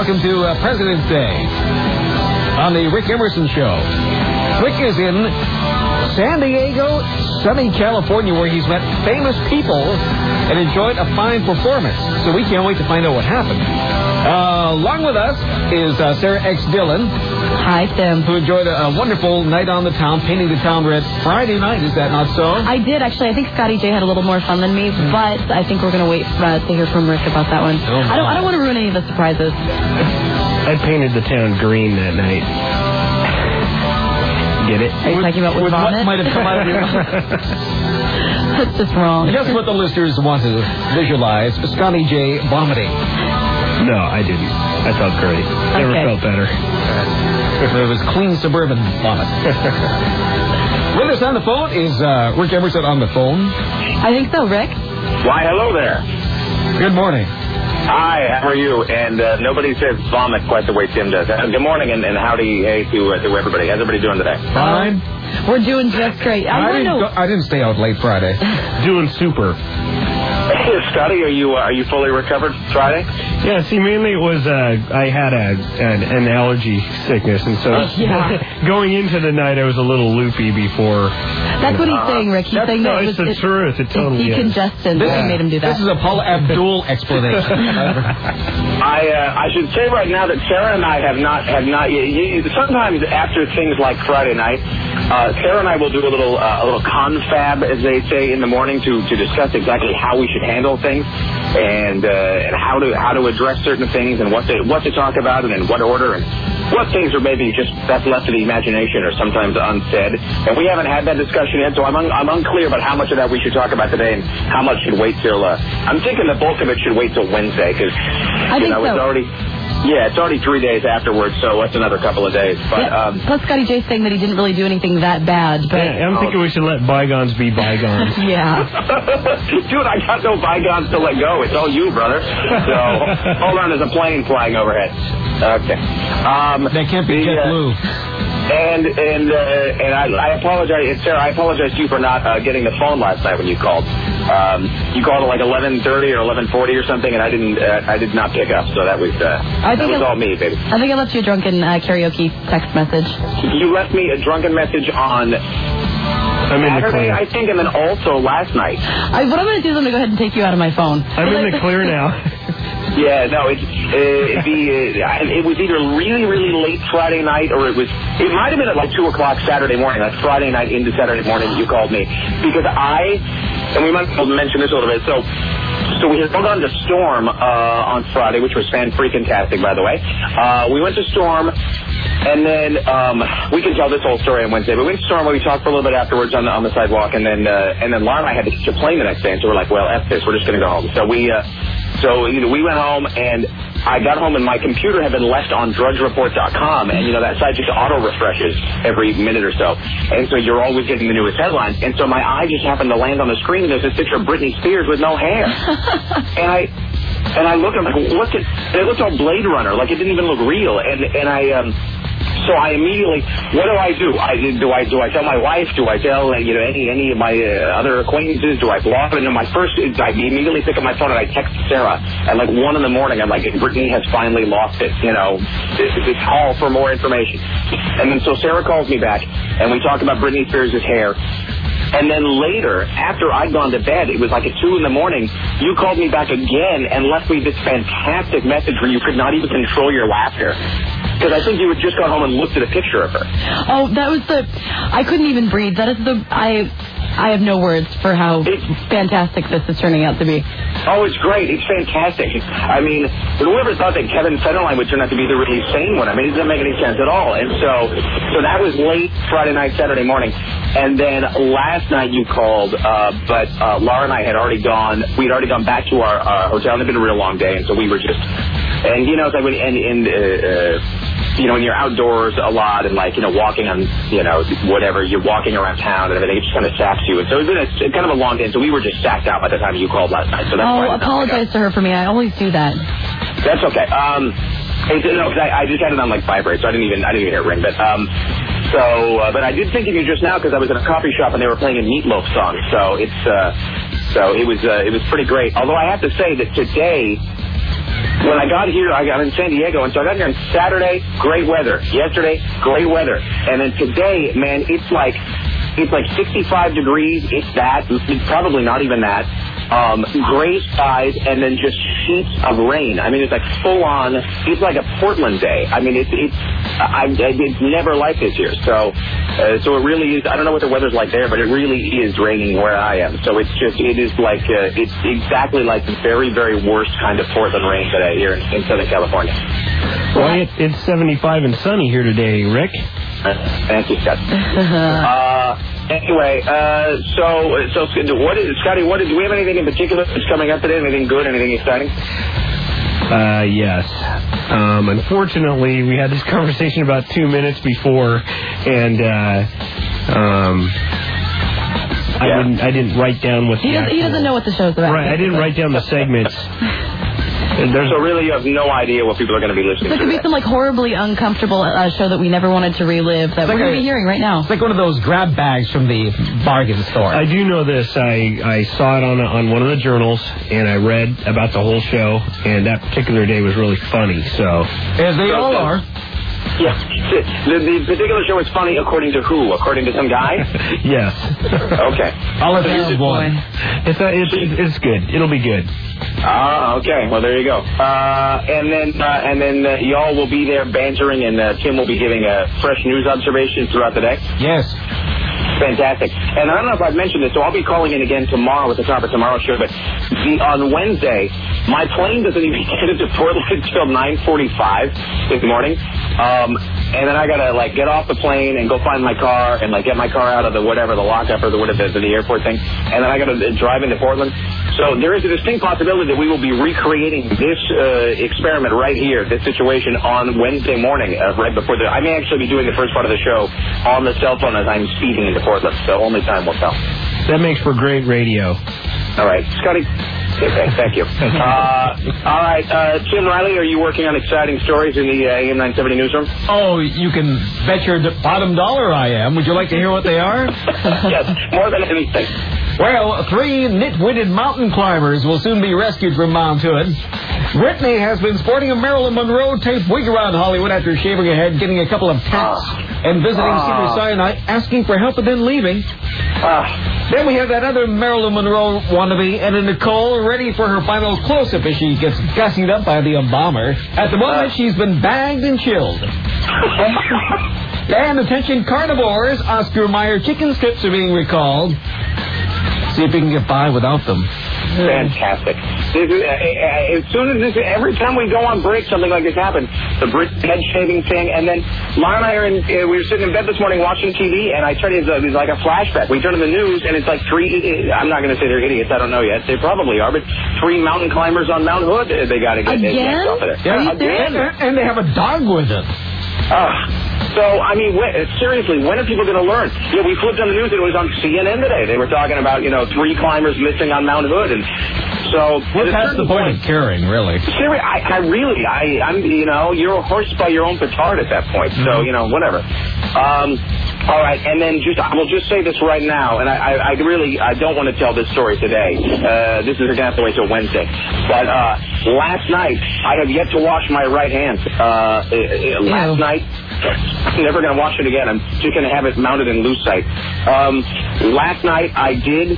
welcome to President's Day on the Rick Emerson Show. Rick is in San Diego, sunny California, where he's met famous people and enjoyed a fine performance. So we can't wait to find out what happened. Along with us is Sarah X. Dillon. Hi, Tim. Who enjoyed a wonderful night on the town, painting the town red Friday night. Is that not so? I did, actually. I think Scotty J had a little more fun than me, but I think we're going to wait to hear from Rick about that one. I don't want to ruin any of the surprises. I painted the town green that night. Get it? Are you talking about with vomit? What might have come out of your That's just wrong. Just what the listeners want to visualize. Scotty J vomiting. No, I didn't. I felt great. Never felt better. It was clean suburban vomit. With us on the phone is Rick Emerson on the phone. I think so, Rick. Why, hello there. Good morning. Hi, how are you? And nobody says vomit quite the way Tim does. Good morning and howdy hey to everybody. How's everybody doing today? Fine. We're doing just great. I didn't stay out late Friday. Doing super. Scotty, are you fully recovered Friday? Yeah, see, mainly it was I had an allergy sickness, and so going into the night I was a little loopy before. That's what he's saying, Rick. He's saying that it's the truth. It totally is. Decongestant. That made him do that. This is a Paula Abdul explanation. I should say right now that Sarah and I have not. Sometimes after things like Friday night, Sarah and I will do a little confab, as they say, in the morning to discuss exactly how we should handle things and how to address certain things and what to talk about and in what order and what things are maybe just that's left to the imagination or sometimes unsaid. And we haven't had that discussion yet, so I'm unclear about how much of that we should talk about today and how much should wait till. I'm thinking the bulk of it should wait till Wednesday because it's already. Yeah, it's already 3 days afterwards, so that's another couple of days. But plus, Scotty J's saying that he didn't really do anything that bad. But I'm thinking we should let bygones be bygones. Yeah. Dude, I got no bygones to let go. It's all you, brother. So, hold on, there's a plane flying overhead. Okay. That can't be JetBlue. And I apologize, Sarah. I apologize to you for not getting the phone last night when you called. You called at like 11:30 or 11:40 or something, and I did not pick up. So that was all me, baby. I think I left you a drunken karaoke text message. You left me a drunken message on Saturday, I think, and then also last night. What I'm going to do is I'm going to go ahead and take you out of my phone. I'm in the clear now. Yeah, no, it was either really, really late Friday night or it might have been at like 2 o'clock Saturday morning, like Friday night into Saturday morning you called me. Because and we might mention this a little bit, so we had gone to Storm on Friday, which was fan-freaking-tastic, by the way. We went to Storm, and then we can tell this whole story on Wednesday, but we went to Storm where we talked for a little bit afterwards on the sidewalk, and then Laura and I had to catch a plane the next day, and so we're like, well, F this, we're just going to go home. So we went home, and I got home, and my computer had been left on drudgereport.com, and, that site just auto-refreshes every minute or so. And so you're always getting the newest headlines. And so my eye just happened to land on the screen, and there's this picture of Britney Spears with no hair. And I looked, I'm like, what's it? And it looked all Blade Runner, like it didn't even look real. So I immediately, what do I do? Do I tell my wife? Do I tell any of my other acquaintances? Do I block it? And I immediately pick up my phone and I text Sarah at like 1 in the morning. I'm like, Brittany has finally lost it. This call for more information. And then so Sarah calls me back and we talk about Britney Spears' hair. And then later, after I'd gone to bed, it was like at 2 in the morning, you called me back again and left me this fantastic message where you could not even control your laughter. Because I think you had just gone home and looked at a picture of her. Oh, that was I couldn't even breathe. That is I have no words for how fantastic this is turning out to be. Oh, it's great. It's fantastic. I mean, whoever thought that Kevin Federline would turn out to be the really sane one? I mean, it doesn't make any sense at all. And so that was late Friday night, Saturday morning. And then last night you called, but Laura and I had already gone. We'd already gone back to our hotel. It had been a real long day, and so we were just, and it's like when you're outdoors a lot and walking on, whatever, you're walking around town and everything, it just kind of saps you. And so it's been kind of a long day, and so we were just sacked out by the time you called last night. So that's why apologize to her for me. I always do that. That's okay. Because I just had it on vibrate, so I didn't even hear it ring. But but I did think of you just now because I was in a coffee shop and they were playing a Meatloaf song. So it was pretty great. Although I have to say that today when I got here, I'm in San Diego, and so I got here on Saturday, great weather. Yesterday, great weather. And then today, man, it's like 65 degrees, if that, probably not even that. Gray skies, and then just sheets of rain. I mean, it's like full on. It's like a Portland day. I mean, it's never like this here. So it really is. I don't know what the weather's like there, but it really is raining where I am. So it's exactly like the very, very worst kind of Portland rain today here in Southern California. Well, it's 75 and sunny here today, Rick. Thank you, Scott. Anyway, so what is Scotty? Do we have anything in particular that's coming up today? Anything good? Anything exciting? Yes. Unfortunately, we had this conversation about 2 minutes before, and I didn't write down what he doesn't know what the show's about. Right, I didn't write down the segments. So really you have no idea what people are going to be listening to. There could be some horribly uncomfortable show that we never wanted to relive that we're going to be hearing right now. It's like one of those grab bags from the bargain store. I do know this. I saw it on one of the journals, and I read about the whole show, and that particular day was really funny. So as they all are. Yeah. The particular show is funny according to who? According to some guy? Yes. Okay. I'll let you boy. It's good. It'll be good. Okay. Well, there you go. And then y'all will be there bantering, and Tim will be giving fresh news observations throughout the day. Yes. Fantastic. And I don't know if I've mentioned this, so I'll be calling in again tomorrow at the top of tomorrow's show, but on Wednesday, my plane doesn't even get into Portland until 9:45 this morning. And then I got to, get off the plane and go find my car and, get my car out of the lockup or the airport thing. And then I got to drive into Portland. So there is a distinct possibility that we will be recreating this experiment right here, this situation, on Wednesday morning, right before I may actually be doing the first part of the show on the cell phone as I'm speeding into Portland. So only time will tell. That makes for great radio. All right. Scotty. Okay, thank you. All right, Tim Riley, are you working on exciting stories in the AM 970 newsroom? Oh, you can bet your bottom dollar I am. Would you like to hear what they are? Yes, more than anything. Well, 3 nit-witted mountain climbers will soon be rescued from Mount Hood. Brittany has been sporting a Marilyn Monroe tape wig around Hollywood after shaving her head, getting a couple of tats, and visiting Cedars-Sinai, asking for help and then leaving. Then we have that other Marilyn Monroe wannabe, and Nicole, ready for her final close-up as she gets gussied up by the bomber. At the moment, she's been bagged and chilled. And attention carnivores, Oscar Mayer chicken strips are being recalled. See if we can get by without them. Fantastic. As soon as every time we go on break, something like this happens. The Brit head shaving thing, and then Lana and I we were sitting in bed this morning watching TV, and I turned it's like a flashback. We turn on the news, and it's like 3. I'm not going to say they're idiots. I don't know yet. They probably are, but 3 mountain climbers on Mount Hood. They got to get again. Off of there. Yeah, again, and they have a dog with them. So, I mean, seriously, when are people going to learn? Yeah, we flipped on the news, and it was on CNN today. They were talking about, 3 climbers missing on Mount Hood, and so... That's the point of caring, really. Seriously, I'm you're a horse by your own petard at that point, so, whatever. All right, and then I will just say this right now, and I don't want to tell this story today. This is going to have to wait till Wednesday. But last night, I have yet to wash my right hand. Last night, I'm never going to wash it again. I'm just going to have it mounted in lucite. Last night, I did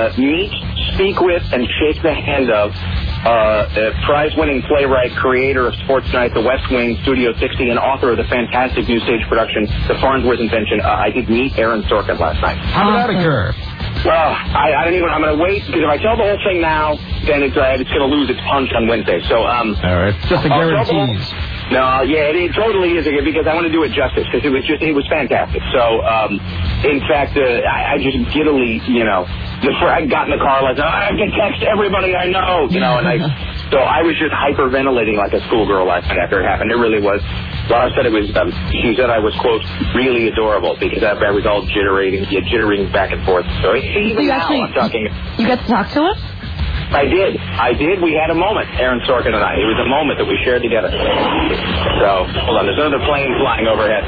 speak with, and shake the hand of prize-winning playwright, creator of Sports Night, The West Wing, Studio 60, and author of the fantastic new stage production, The Farnsworth Invention. I did meet Aaron Sorkin last night. How did that occur? Well, I don't even. I'm going to wait, because if I tell the whole thing now, then it's going to lose its punch on Wednesday. So, all right, just a guarantee. No, yeah, it totally is, because I want to do it justice, because it was fantastic. So, in fact, I just giddily, I got in the car like, I can text everybody I know, and so I was just hyperventilating like a schoolgirl last night after it happened. It really was. Laura said she said I was, quote, really adorable, because I was all jittering back and forth. So even now I'm talking. You got to talk to us? I did. We had a moment, Aaron Sorkin and I. It was a moment that we shared together. So, hold on. There's another plane flying overhead.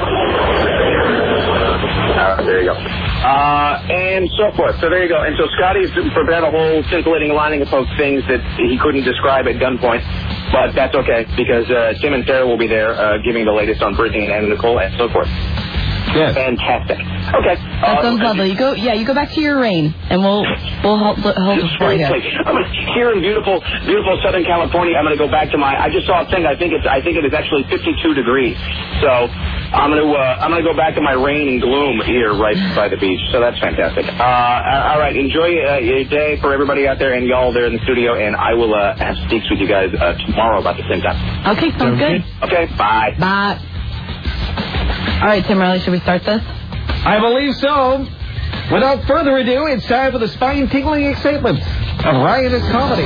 There you go. And so forth. So there you go. And so Scotty's prepared a whole scintillating lining of things that he couldn't describe at gunpoint. But that's okay, because Tim and Sarah will be there giving the latest on Brittany and Anna Nicole and so forth. Yes. Fantastic. Okay. That sounds lovely. You go back to your reign, and we'll hold the fort here. Here in beautiful Southern California, I'm going to go back to I just saw a thing. I think it is actually 52 degrees. So I'm going to go back to my rain and gloom here right by the beach. So that's fantastic. All right. Enjoy your day for everybody out there and y'all there in the studio. And I will have speaks with you guys tomorrow about the same time. Okay. Sounds good. Okay. Bye. Bye. All right, Tim Riley, should we start this? I believe so. Without further ado, it's time for the spine-tingling excitement of riotous comedy.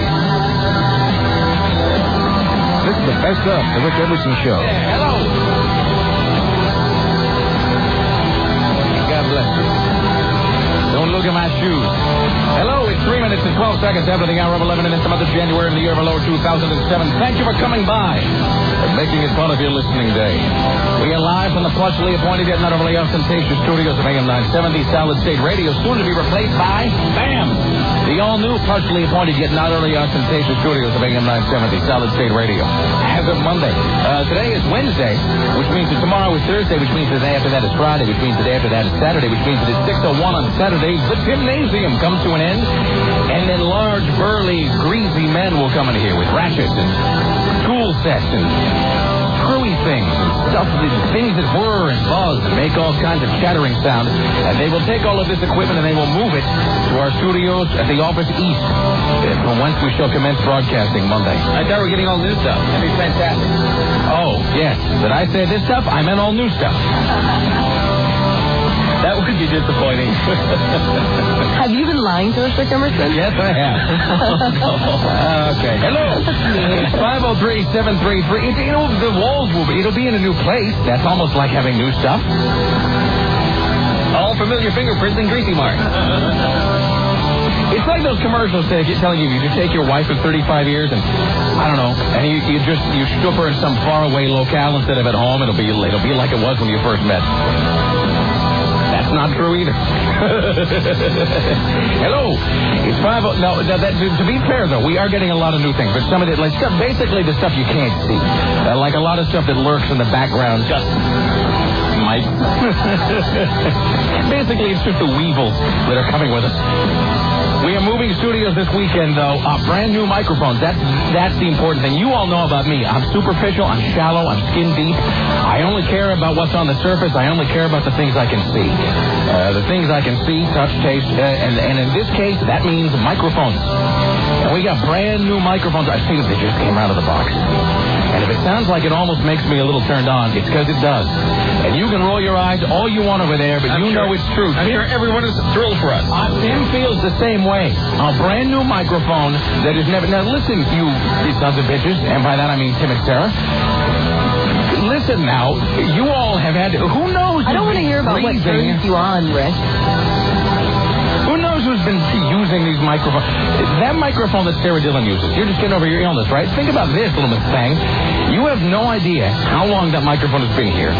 This is the best of the Rick Emerson Show. Yeah, hello. God bless you. Don't look at my shoes. Hello, it's 3 minutes and 12 seconds after the hour of 11 in the month of January in the year of our Lord 2007. Thank you for coming by and making it part of your listening day. We are live from the plushly appointed yet not overly ostentatious studios of AM 970 Solid State Radio, soon to be replaced by BAM! The all-new plushly appointed yet not overly ostentatious studios of AM 970 Solid State Radio. As of Monday. Today is Wednesday, which means that tomorrow is Thursday, which means the day after that is Friday, which means the day after that is Saturday, which means that it's 6:01 on Saturday. The gymnasium comes to an end, and then large, burly, greasy men will come in here with ratchets and tool sets and screwy things and stuff, things that whir and buzz and make all kinds of chattering sound. And they will take all of this equipment and they will move it to our studios at the Office East, from whence we shall commence broadcasting Monday. I thought we were getting all new stuff. That'd be fantastic. Oh, yes. Did I say this stuff? I meant all new stuff. That would be disappointing. Have you been lying to us, Rick Emerson? Yes, I have. Okay. Hello. 503-733. The walls it'll be in a new place. That's almost like having new stuff. All familiar fingerprints and greasy marks. It's like those commercials telling you just take your wife of 35 years and I don't know, and you ship her in some faraway locale instead of at home. It'll be like it was when you first met. That's not true either. Hello. It's 5. No, to be fair though, we are getting a lot of new things, but some of it, like stuff, basically the stuff you can't see, like a lot of stuff that lurks in the background. Just Mike. Basically, it's just the weevils that are coming with us. We are moving studios this weekend, though. Brand new microphones. That's the important thing. You all know about me. I'm superficial. I'm shallow. I'm skin deep. I only care about what's on the surface. I only care about the things I can see. The things I can see, touch, taste, and in this case, that means microphones. And we got brand new microphones. I've seen them. They just came out of the box. And if it sounds like it almost makes me a little turned on, it's because it does. And you can roll your eyes all you want over there, but you know it's true. I'm sure everyone is thrilled for us. Tim feels the same way. A brand new microphone that is never... Now, listen, you sons of bitches, and by that I mean Tim and Sarah. Listen now, you all have had... Who knows? I don't want to hear about what turns you on, Rick. Who knows who's been using these microphones? That microphone that Sarah Dillon uses, you're just getting over your illness, right? Think about this, little Miss Thing. You have no idea how long that microphone has been here.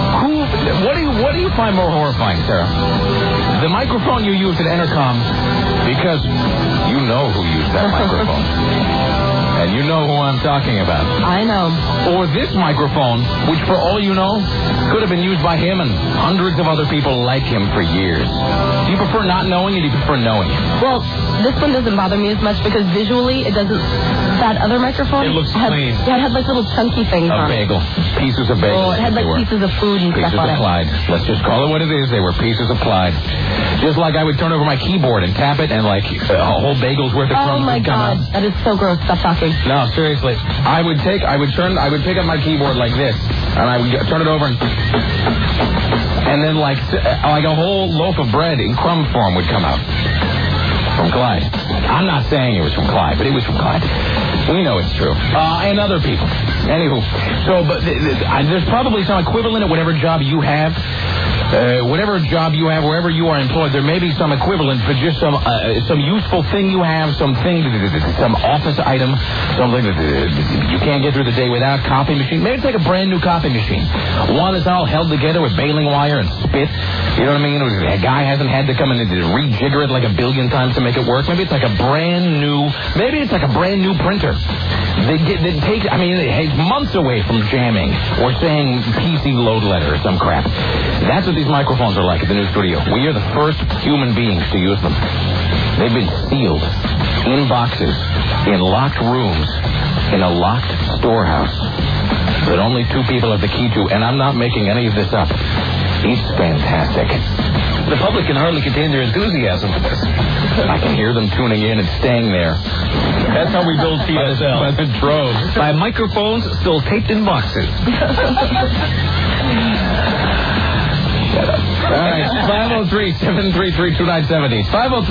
What do you find more horrifying, Sarah? The microphone you use at Entercom, because you know who used that microphone. And you know who I'm talking about. I know. Or this microphone, which for all you know, could have been used by him and hundreds of other people like him for years. Do you prefer not knowing or do you prefer knowing? Well, this one doesn't bother me as much because visually it doesn't... That other microphone... It looks clean. Yeah, it had like little chunky things on it. A bagel. Pieces of bagel. Oh, it had like pieces of food and stuff on it. Pieces of Clyde. Let's just call it what it is. They were pieces of Clyde. Just like I would turn over my keyboard and tap it and like a whole bagel's worth of crumbs would come out. Oh my God. That is so gross. Stop talking. No, seriously. I would pick up my keyboard like this, and I would turn it over, and then like a whole loaf of bread in crumb form would come out from Clyde. I'm not saying it was from Clyde, but it was from Clyde. We know it's true. And other people. Anywho, so but there's probably some equivalent at whatever job you have whatever job you have, wherever you are employed, there may be some equivalent for just some useful thing you have, some office item, something that you can't get through the day without. Copy machine. Maybe it's like a brand new copy machine. One is all held together with baling wire and spit. You know what I mean? A guy hasn't had to come in and rejigger it like a billion times to make it work. Maybe it's like a brand new printer. It's months away from jamming or saying PC load letter or some crap. That's what these microphones are like at the new studio. We are the first human beings to use them. They've been sealed in boxes, in locked rooms, in a locked storehouse that only 2 people have the key to, and I'm not making any of this up. It's fantastic. The public can hardly contain their enthusiasm for this. I can hear them tuning in and staying there. That's how we build TSL. By the droves. By microphones still taped in boxes. All right, 503-733-2970.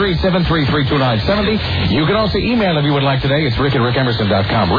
503-733-2970. You can also email if you would like today. It's rick@rickemerson.com.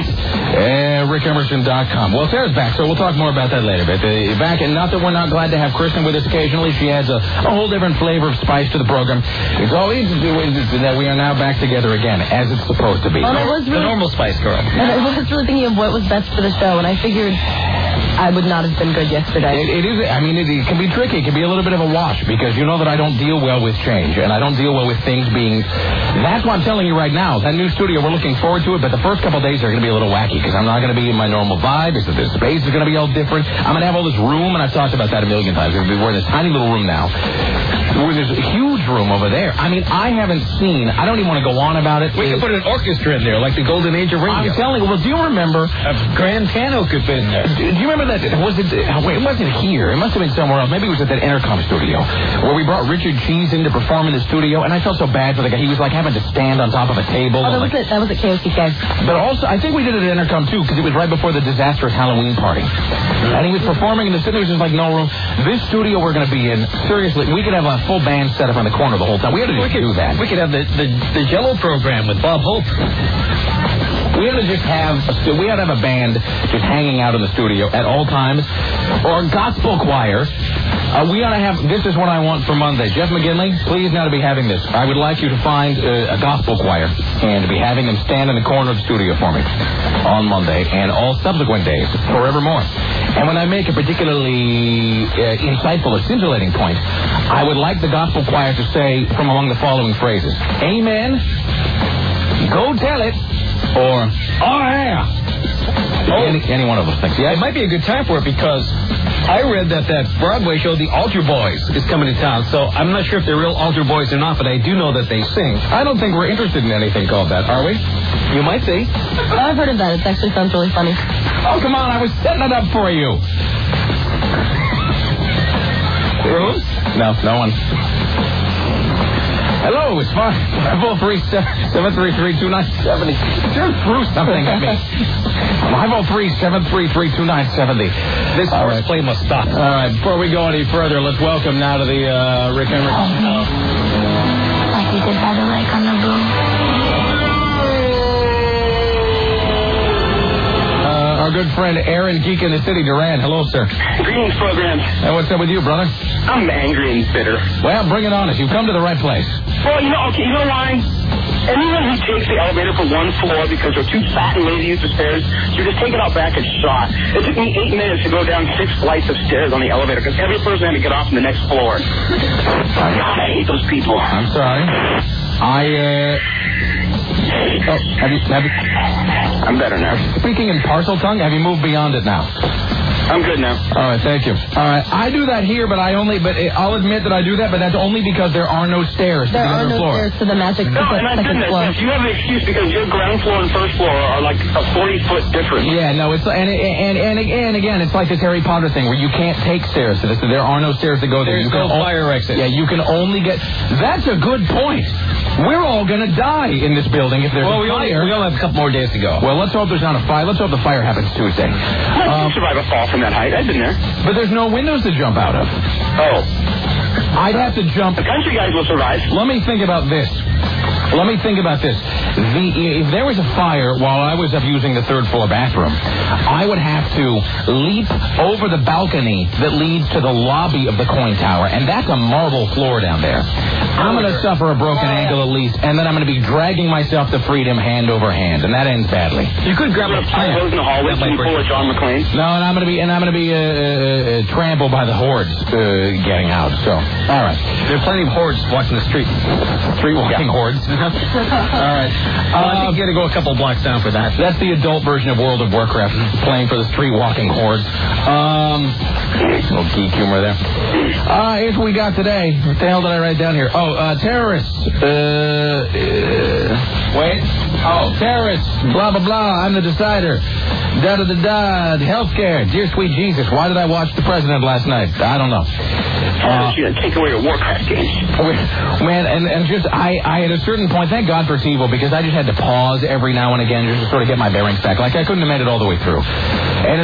rick@rickemerson.com. Well, Sarah's back, so we'll talk more about that later. But back, and not that we're not glad to have Kristen with us occasionally. She adds a whole different flavor of spice to the program. It's all we need to do is that we are now back together again, as it's supposed to be. Well, the normal Spice Girl. And I was really thinking of what was best for the show, and I figured I would not have been good yesterday. It is. I mean, it can be tricky. It can be a little bit of a wash because you know that I don't deal well with change and I don't deal well with things being. That's why I'm telling you right now. That new studio, we're looking forward to it, but the first couple of days are going to be a little wacky because I'm not going to be in my normal vibe. The space is going to be all different. I'm going to have all this room, and I've talked about that a million times. We're in this tiny little room now. There's a huge room over there. I mean, I haven't seen. I don't even want to go on about it. We could put an orchestra in there, like the Golden Age of radio. I'm telling you. Well, do you remember? A grand piano could fit in there. Do you remember that? Was it? Wait, it wasn't here. It must have been somewhere else. Maybe it was at that Intercom studio where we brought Richard Cheese in to perform in the studio, and I felt so bad for the guy. He was like having to stand on top of a table. Oh, that was at KOCK. But also, I think we did it at Intercom too because it was right before the disastrous Halloween party, and he was performing in the studio. There was just like no room. This studio we're going to be in, seriously, we could have a full band set up in the corner the whole time. We had to do that. We could have the Jello program with Bob Hope. We ought to just have a band just hanging out in the studio at all times, or a gospel choir. We ought to have. This is what I want for Monday. Jeff McGinley, please now to be having this. I would like you to find a gospel choir and to be having them stand in the corner of the studio for me on Monday and all subsequent days forevermore. And when I make a particularly insightful or scintillating point, I would like the gospel choir to say from among the following phrases: Amen. Go tell it. Or, oh, yeah. Any one of those things. Yeah, it might be a good time for it because I read that Broadway show, The Altar Boys, is coming to town. So I'm not sure if they're real altar boys or not, but I do know that they sing. I don't think we're interested in anything called that, are we? You might be. I've heard of that. It actually sounds really funny. Oh, come on. I was setting it up for you. Rose? No one. Hello, it's 503-733-2970. Just threw something at me. 503-733-2970. This horseplay must stop. All right, before we go any further, let's welcome now to the Rick Emerson Show. Like you did by the lake on the boom. Our good friend Aaron Geek in the City, Duran. Hello, sir. Greetings, program. Hey, what's up with you, brother? I'm angry and bitter. Well, bring it on us. You've come to the right place. Well, you know why? Anyone who takes the elevator for one floor because they're too fat and lazy to use the stairs, you're just taken out back and shot. It took me 8 minutes to go down 6 flights of stairs on the elevator because every person had to get off on the next floor. God, I hate those people. I'm sorry. I'm better now. Speaking in parcel tongue, have you moved beyond it now? I'm good now. All right, thank you. All right, I do that here, but I'll admit that I do that, but that's only because there are no stairs to the other floor. There are no stairs to the magic and I've second been floor. You have an excuse because your ground floor and first floor are like a 40-foot difference. Yeah, no, it's and again, it's like this Harry Potter thing where you can't take stairs to this. There are no stairs to go there. There's no fire exit. Yeah, you can only get. That's a good point. We're all going to die in this building if there's a fire. We only have a couple more days to go. Well, let's hope there's not a fire. Let's hope the fire happens Tuesday. I can survive a fall from that height. I've been there. But there's no windows to jump out of. Oh. I'd have to jump. The country guys will survive. Let me think about this. if there was a fire while I was up using the third floor bathroom, I would have to leap over the balcony that leads to the lobby of the coin tower, and that's a marble floor down there. I'm going to suffer a broken ankle at least, and then I'm going to be dragging myself to freedom hand over hand, and that ends badly. You could grab a plant. in the hallway, so you pull a John McClane. No, and I'm going to be trampled by the hordes getting out. So, all right. There are plenty of hordes walking the street. Street walking hordes. All right. I think you got to go a couple blocks down for that. That's the adult version of World of Warcraft, playing for the street walking hordes. Little geek humor there. Here's what we got today. What the hell did I write down here? Oh, terrorists. Wait. Oh, terrorists. Blah, blah, blah. I'm the decider. Da-da-da-da. Healthcare. Dear sweet Jesus, why did I watch the president last night? I don't know. Take away your Warcraft games. Man, and just, I at a certain point, thank God for TiVo, because I just had to pause every now and again just to sort of get my bearings back. Like, I couldn't have made it all the way through. And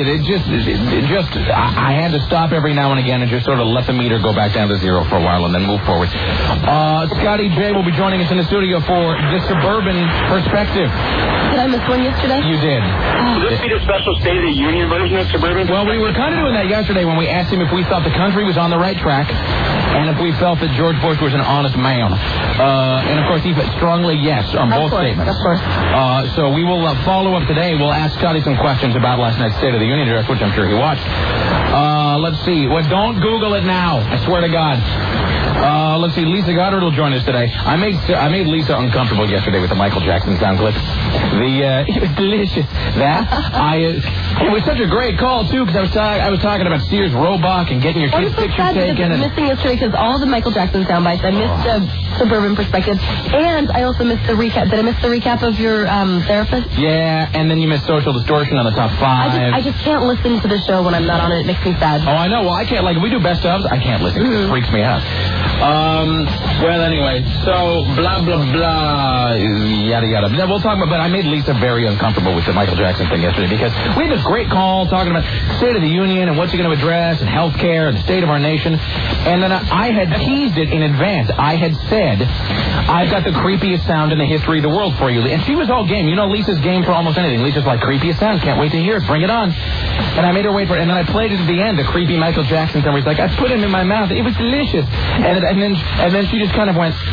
I had to stop every now and again and just sort of let the meter go back down to zero for a while and then move forward. Scotty J will be joining us in the studio for The Suburban Perspective. Did I miss one yesterday? You did. Will this be the special State of the Union version of Suburban? Well, we were kind of doing that yesterday when we asked him if we thought the country was on the right track and if we felt that George Bush was an honest man. And, of course, he said strongly yes on both statements. Of course. So we will follow up today. We'll ask Scotty some questions about last night's State of the Union address, which I'm sure he watched. Let's see. Well, don't Google it now. I swear to God. Let's see. Lisa Goddard will join us today. I made Lisa uncomfortable yesterday with the Michael Jackson sound clip. It was delicious. It was such a great call too, because I was talking about Sears Roebuck and getting your kids' pictures taken. I was missing yesterday because all the Michael Jackson sound bites. I missed the Suburban Perspective, and I also missed the recap. Did I miss the recap of your therapist? Yeah, and then you missed Social Distortion on the top 5. I just can't listen to the show when I'm not on it. It makes me sad. Oh, I know. Well, I can't. Like, if we do best ofs, I can't listen. It freaks me out. Well, anyway, so blah, blah, blah, yada, yada. We'll talk about, but I made Lisa very uncomfortable with the Michael Jackson thing yesterday because we had this great call talking about State of the Union and what's he going to address and health care and the state of our nation. And then I had teased it in advance. I had said, I've got the creepiest sound in the history of the world for you. And she was all game. You know, Lisa's game for almost anything. Lisa's like, creepiest sound. Can't wait to hear it. Bring it on. And I made her wait for it. And then I played it at the end, the creepy Michael Jackson thing where he's like, I put him in my mouth. It was delicious. And then she just kind of went,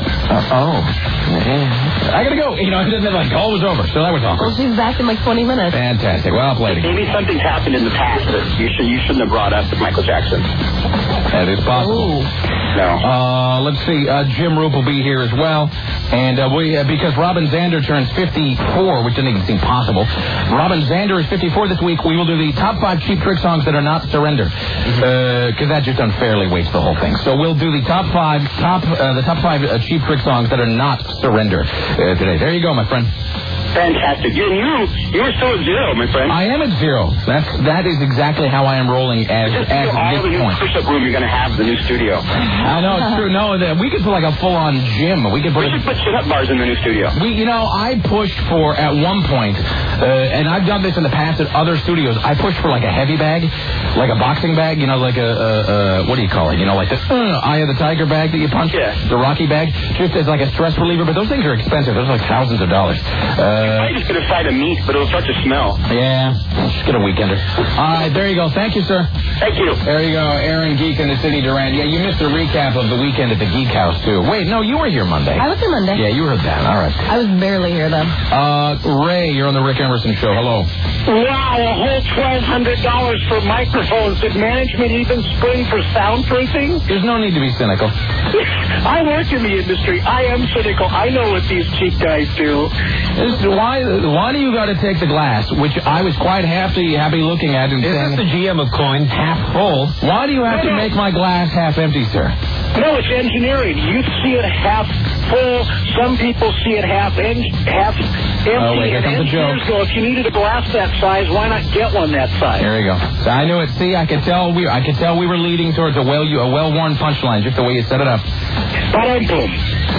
I gotta go. You know, and then like, all was over. So that was awkward. Well, she's back in like 20 minutes. Fantastic. Well, I'll play it again. Maybe something's happened in the past that you shouldn't have brought up with Michael Jackson. That is possible. No. Let's see. Jim Roop will be here as well. And because Robin Zander turns 54, which didn't even seem possible. Robin Zander is 54 this week. We will do the top 5 Cheap Trick songs that are not Surrender. Because that just unfairly weights the whole thing. So we'll do the top 5 Cheap Trick songs that are not Surrender today. There you go, my friend. Fantastic. You were still at 0, my friend. I am at 0. That is exactly how I am rolling at this point. Push-up room you're going to have in the new studio. I know, it's true. No, we could put like a full-on gym. We should put sit-up bars in the new studio. I pushed for, at one point, and I've done this in the past at other studios, I pushed for like a heavy bag, like a boxing bag, like a what do you call it? Like the Eye of the Tiger bag that you punch? Yeah. The Rocky bag, just as like a stress reliever. But those things are expensive. Those are like thousands of dollars. I just get a side of meat, but it'll start to smell. Yeah, just get a weekender. All right, there you go. Thank you, sir. Thank you. There you go. Aaron Geek in the City Durant. Yeah, you missed a recap of the weekend at the Geek House, too. Wait, no, you were here Monday. I was here Monday. Yeah, you heard that. All right. I was barely here, though. Ray, you're on the Rick Emerson Show. Hello. Wow, a whole $1,200 for microphones. Did management even spring for soundproofing? There's no need to be cynical. I work in the industry. I am cynical. I know what these cheap guys do. Why do you got to take the glass, which I was quite happy looking at and saying... Is this the GM of Coin? Half full. Why do you have to make my glass half empty, sir? No, it's engineering. You see it half full. Some people see it half empty. Oh, wait, here comes a joke. Go, if you needed a glass that size, why not get one that size? There you go. So I knew it. See, I could tell we were leading towards a well-worn punchline, just the way you set it up. Boom.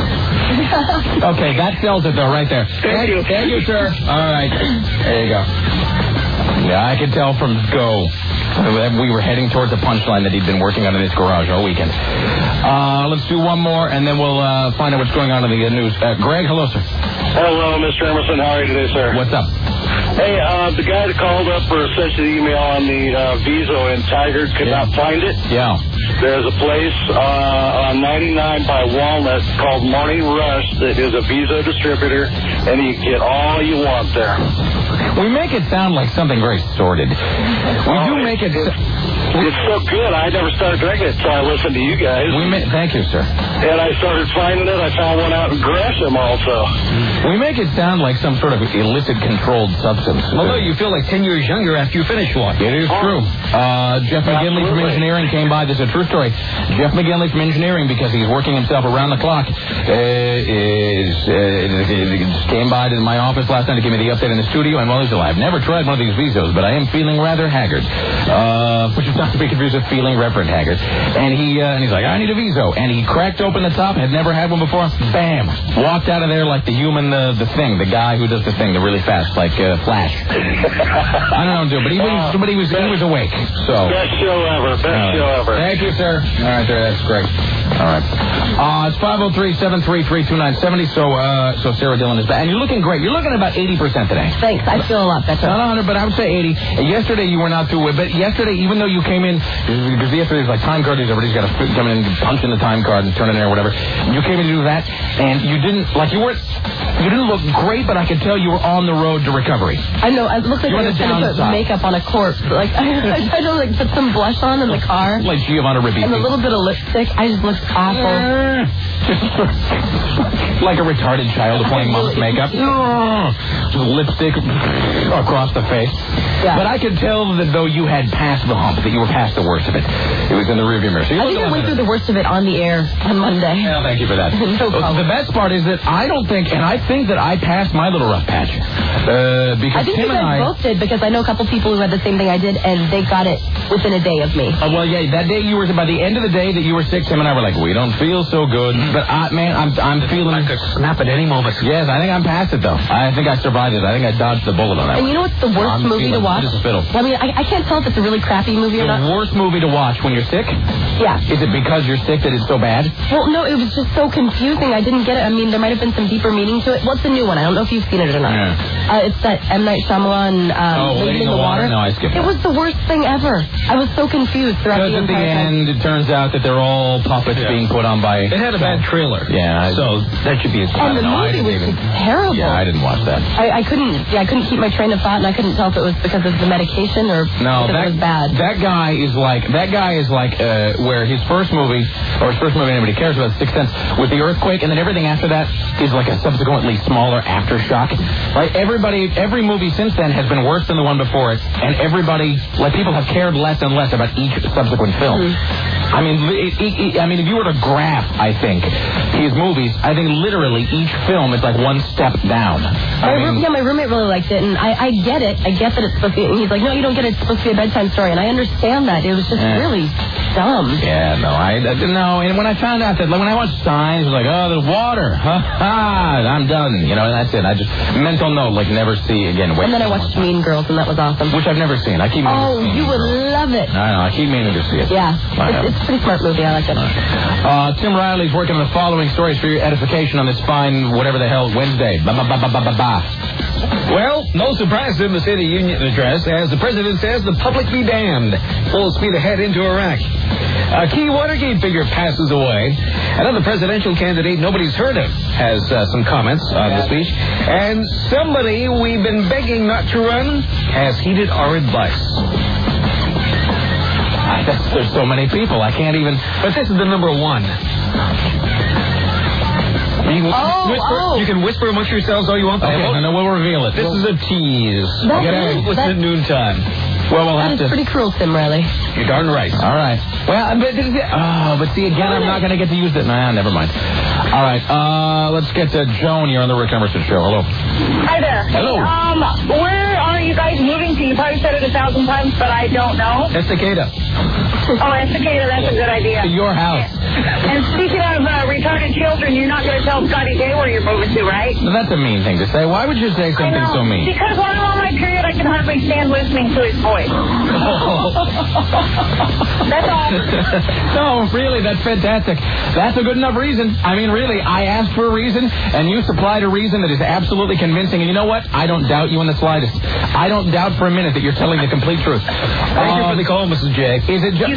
Okay, that sells it, though, right there. Thank you. Thank you, sir. All right. There you go. Yeah, I could tell from go that we were heading towards a punchline that he'd been working on in his garage all weekend. Let's do one more, and then we'll find out what's going on in the news. Greg, hello, sir. Hello, Mr. Emerson. How are you today, sir? What's up? Hey, the guy that called up or sent an email on the Viso in Tigard could not find it. Yeah. There's a place on 99 by Walnut called Morning Rush that is a Viso distributor, and you get all you want there. We make it sound like something very sordid. We do make it... It's so good. I never started drinking it until I listened to you guys. Thank you, sir. And I started finding it. I found one out in Gresham also. We make it sound like some sort of illicit controlled substance. Although you feel like 10 years younger after you finish one. It is true. Jeff McGinley from engineering came by. This is a true story. Jeff McGinley from engineering, because he's working himself around the clock, came by to my office last night to give me the update in the studio. And well, he said, I've never tried one of these Visos, but I am feeling rather haggard. Which is not to be confused with feeling Reverend Haggard. And he's like, I need a Viso. And he cracked open the top, had never had one before. Bam! Walked out of there like the human, the thing, the guy who does the thing, the really fast, like Flash. I don't know, dude, but he was awake. So best show ever. Best show ever. Thank you, sir. All right, there, that's great. All right. It's 503-733-2970. So Sarah Dillon is back. And you're looking great. You're looking about 80% today. Thanks. I feel a lot better. Not 100, but I would say 80. Yesterday you were not too but yesterday, even though you came in, because yesterday's like time card, everybody's got to come in and punch in the time card and turn it in or whatever. You came in to do that, and you didn't look great, but I could tell you were on the road to recovery. I know. It looked like I was trying to put makeup on a corpse. Like I tried to put some blush on in the car. Like Giovanna Ribisi. And a little bit of lipstick. I just looked awful. Like a retarded child playing mom's makeup. Lipstick across the face. Yeah. But I could tell that though you had passed the hump, that you were past the worst of it. It was in the rearview mirror. So I think I went through the worst of it on the air on Monday. Yeah, thank you for that. No problem. The best part is that I think that I passed my little rough patch. Because I think Tim you guys both did, because I know a couple people who had the same thing I did, and they got it within a day of me. Well, yeah, that day you were, by the end of the day that you were sick, Tim and I were like, we don't feel so good. But, I'm feeling... I could snap at any moment. Yes, I think I'm past it, though. I think I survived it. I think I dodged the bullet on that. And you know what's the worst movie to watch? Well, I mean, I can't tell if it's a really crappy movie or not. The worst movie to watch when you're sick? Yeah. Is it because you're sick that it's so bad? Well, no, it was just so confusing. I didn't get it. I mean, there might have been some deeper meaning to it. What's the new one? I don't know if you've seen it or not. Yeah. It's that M. Night Shyamalan, Lady in the Water? No, I skipped it. It was the worst thing ever. I was so confused throughout the entire time. Because at the end, it turns out that they're all puppets being put on by... It had a bad trailer. Yeah. So that should be a... And the movie was terrible. Yeah, I didn't watch that. I couldn't keep my train of thought, and I couldn't tell if it was because of the medication or because it was bad. That guy is like where his first movie anybody cares about, Sixth Sense, with the earthquake, and then everything after that is like a subsequently smaller aftershock. Like every movie since then has been worse than the one before it, and everybody, like people have cared less and less about each subsequent film. I mean, if you were to graph, I think, his movies, I think literally each film is like one step down. My roommate really liked it, and I get it. I get that it's supposed to be, and he's like, no, you don't get it. It's supposed to be a bedtime story, and I understand that. It was just really dumb. Yeah, no, and when I found out that, like, when I watched Signs, it was like, oh, the water. I'm done. You know, and that's it. I just, mental note, like, never see again. And then I watched Mean Girls, and that was awesome. Which I've never seen. I keep meaning to see it. You would love it. I know. I keep meaning to see it. Yeah. It's a pretty smart movie. I like it. Tim Riley's working on the following stories for your edification on this fine, whatever the hell, Wednesday. Well, no surprise in the State of the Union address, as the president says the public be damned. Full speed ahead into Iraq. A key Watergate figure passes away. Another presidential candidate nobody's heard of has some comments on the speech. And somebody we've been begging not to run has heeded our advice. There's so many people, I can't even... But this is the number one. You can whisper amongst yourselves all you want. Okay, and then we'll reveal it. This is a tease. Listen at noontime. Well, we'll have to... That is pretty cruel, Tim Riley. You're darn right. All right. Well, but see, again, I'm not going to get to use it. Nah, never mind. All right, let's get to Joan here on the Rick Emerson Show. Hello. Hi there. Hello. Where are you guys moving to? You probably said it 1,000 times, but I don't know. Estacada. Estacada, that's a good idea. To your house. And speaking of retarded children, you're not going to tell Scotty Day where you're moving to, right? That's a mean thing to say. Why would you say something so mean? Because when I'm on my period, I can hardly stand listening to his voice. That's all. No, really, that's fantastic. That's a good enough reason. I mean, really, I asked for a reason, and you supplied a reason that is absolutely convincing. And you know what? I don't doubt you in the slightest. I don't doubt for a minute that you're telling the complete truth. Thank you for the call, Mrs. J. Is it just... You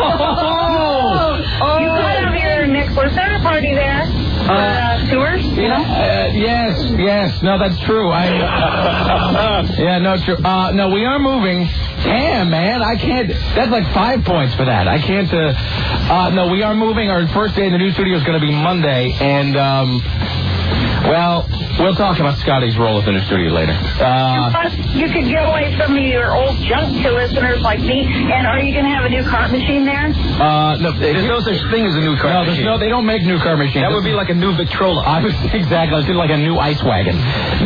got out here, Nick. Was there a party there? Tours, you know? Yes. No, that's true. Yeah, no, true. No, we are moving. Damn, man, I can't. That's like 5 points for that. I can't. No, we are moving. Our first day in the new studio is going to be Monday, and well, we'll talk about Scotty's role at the new studio later. You could give away some of your old junk to listeners like me. And are you going to have a new cart machine there? No, there's no such thing as a new cart machine. No, they don't make new cart machines. That would be like a new Victrola. Exactly. It's like a new ice wagon.